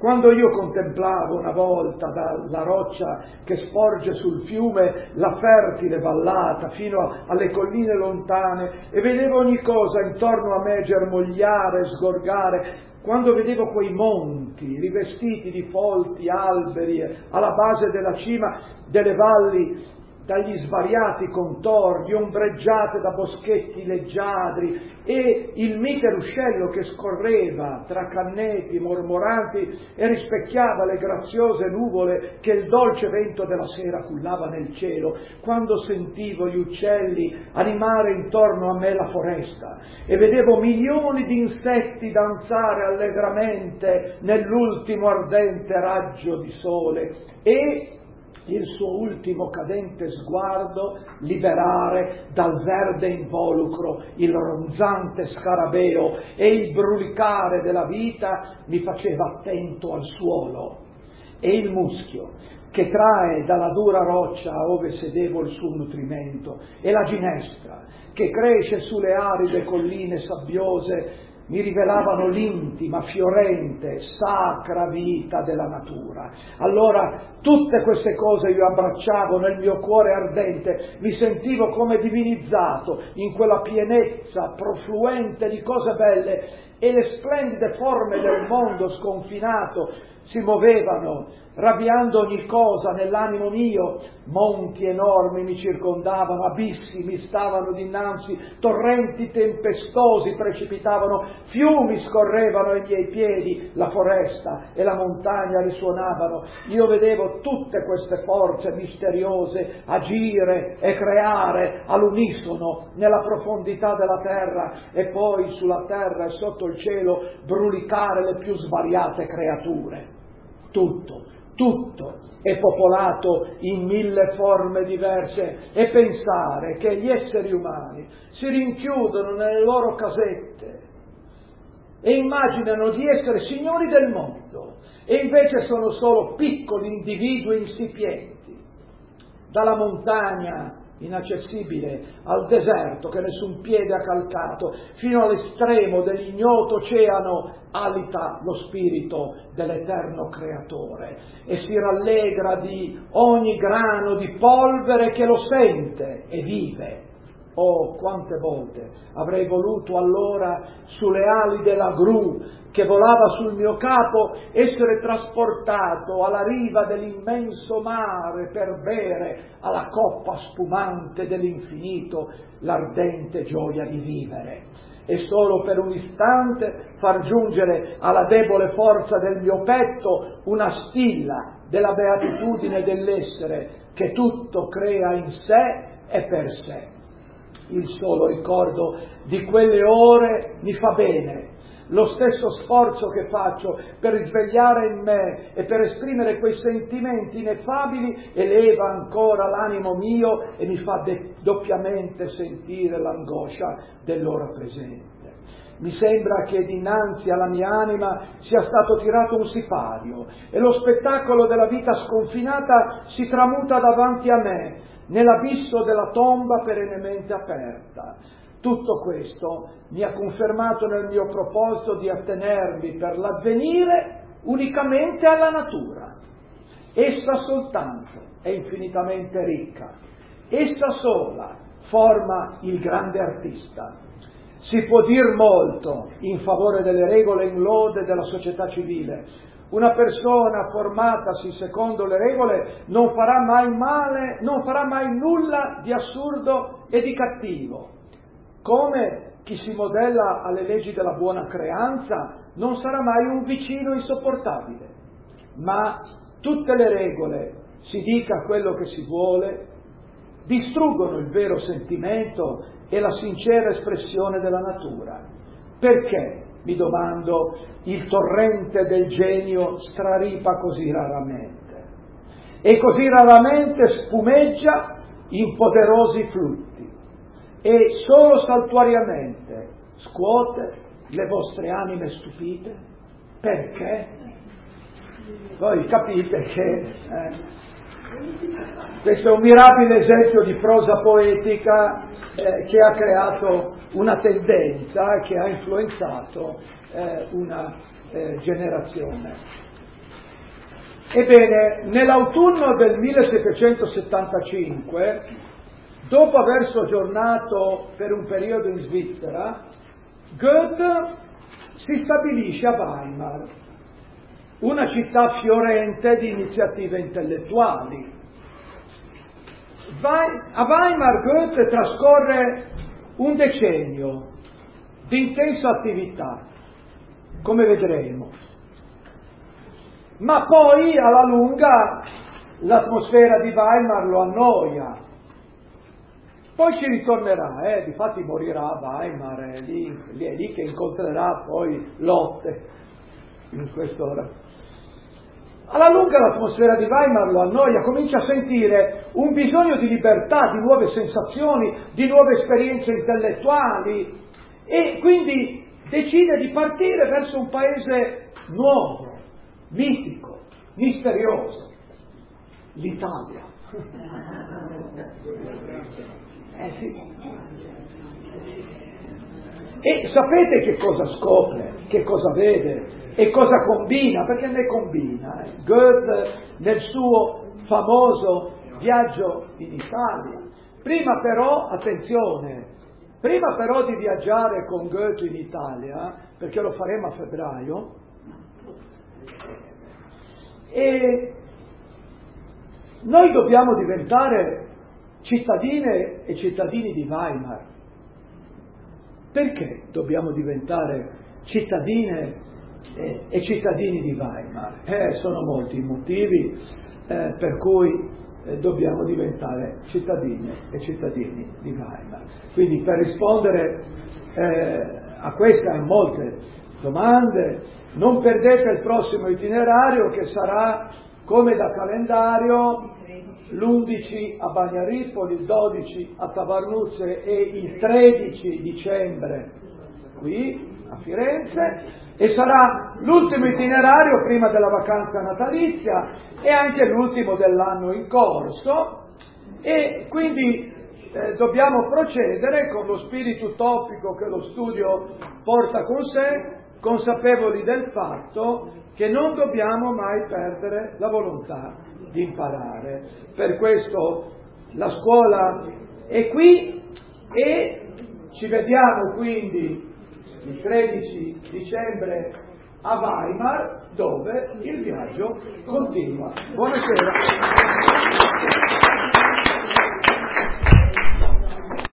Quando io contemplavo una volta dalla roccia che sporge sul fiume la fertile vallata fino alle colline lontane e vedevo ogni cosa intorno a me germogliare, sgorgare, quando vedevo quei monti rivestiti di folti alberi alla base della cima delle valli dagli svariati contorni, ombreggiate da boschetti leggiadri, e il mite ruscello che scorreva tra canneti mormoranti e rispecchiava le graziose nuvole che il dolce vento della sera cullava nel cielo, quando sentivo gli uccelli animare intorno a me la foresta e vedevo milioni di insetti danzare allegramente nell'ultimo ardente raggio di sole e il suo ultimo cadente sguardo liberare dal verde involucro il ronzante scarabeo e il brulicare della vita mi faceva attento al suolo, e il muschio che trae dalla dura roccia ove sedevo il suo nutrimento e la ginestra che cresce sulle aride colline sabbiose mi rivelavano l'intima, fiorente, sacra vita della natura. Allora tutte queste cose io abbracciavo nel mio cuore ardente, mi sentivo come divinizzato in quella pienezza profluente di cose belle, e le splendide forme del mondo sconfinato si muovevano, ravviando ogni cosa nell'animo mio. Monti enormi mi circondavano, abissi mi stavano dinanzi, torrenti tempestosi precipitavano, fiumi scorrevano ai miei piedi, la foresta e la montagna risuonavano. Io vedevo tutte queste forze misteriose agire e creare all'unisono nella profondità della terra, e poi sulla terra e sotto il cielo brulicare le più svariate creature. Tutto è popolato in 1000 forme diverse, e pensare che gli esseri umani si rinchiudono nelle loro casette e immaginano di essere signori del mondo, e invece sono solo piccoli individui insipienti. Dalla montagna inaccessibile al deserto che nessun piede ha calcato, fino all'estremo dell'ignoto oceano, alita lo spirito dell'eterno creatore e si rallegra di ogni grano di polvere che lo sente e vive. Oh, quante volte avrei voluto allora, sulle ali della gru che volava sul mio capo, essere trasportato alla riva dell'immenso mare per bere alla coppa spumante dell'infinito l'ardente gioia di vivere, e solo per un istante far giungere alla debole forza del mio petto una stilla della beatitudine dell'essere che tutto crea in sé e per sé. Il solo ricordo di quelle ore mi fa bene. Lo stesso sforzo che faccio per risvegliare in me e per esprimere quei sentimenti ineffabili eleva ancora l'animo mio e mi fa doppiamente sentire l'angoscia dell'ora presente. Mi sembra che dinanzi alla mia anima sia stato tirato un sipario e lo spettacolo della vita sconfinata si tramuta davanti a me nell'abisso della tomba perennemente aperta. Tutto questo mi ha confermato nel mio proposito di attenermi per l'avvenire unicamente alla natura. Essa soltanto è infinitamente ricca, essa sola forma il grande artista. Si può dir molto in favore delle regole in lode della società civile. Una persona formatasi secondo le regole non farà mai male, non farà mai nulla di assurdo e di cattivo. Come chi si modella alle leggi della buona creanza non sarà mai un vicino insopportabile. Ma tutte le regole, si dica quello che si vuole, distruggono il vero sentimento e la sincera espressione della natura. Perché, mi domando, il torrente del genio straripa così raramente e così raramente spumeggia in poderosi flutti e solo saltuariamente scuote le vostre anime stupite? Perché? Voi capite che questo è un mirabile esempio di prosa poetica che ha creato una tendenza che ha influenzato una generazione. Ebbene, nell'autunno del 1775, dopo aver soggiornato per un periodo in Svizzera, Goethe si stabilisce a Weimar, una città fiorente di iniziative intellettuali. A Weimar Goethe trascorre un decennio di intensa attività, come vedremo. Ma poi alla lunga l'atmosfera di Weimar lo annoia. Poi ci ritornerà, difatti morirà a Weimar, è lì che incontrerà poi Lotte in quest'ora. Alla lunga l'atmosfera di Weimar lo annoia, comincia a sentire un bisogno di libertà, di nuove sensazioni, di nuove esperienze intellettuali e quindi decide di partire verso un paese nuovo, mitico, misterioso, l'Italia. Sì. E sapete che cosa scopre, che cosa vede e cosa combina, perché ne combina. Goethe nel suo famoso viaggio in Italia. Prima però, attenzione, prima però di viaggiare con Goethe in Italia, perché lo faremo a febbraio, e noi dobbiamo diventare cittadine e cittadini di Weimar. Perché dobbiamo diventare cittadine e cittadini di Weimar? Sono molti i motivi per cui dobbiamo diventare cittadine e cittadini di Weimar. Quindi per rispondere a queste e a molte domande, non perdete il prossimo itinerario che sarà come da calendario l'11 a Bagnaripoli, il 12 a Tavarnuzze e il 13 dicembre qui a Firenze, e sarà l'ultimo itinerario prima della vacanza natalizia e anche l'ultimo dell'anno in corso, e quindi dobbiamo procedere con lo spirito utopico che lo studio porta con sé, consapevoli del fatto che non dobbiamo mai perdere la volontà di imparare. Per questo la scuola è qui e ci vediamo quindi il 13 dicembre a Weimar, dove il viaggio continua. Buonasera.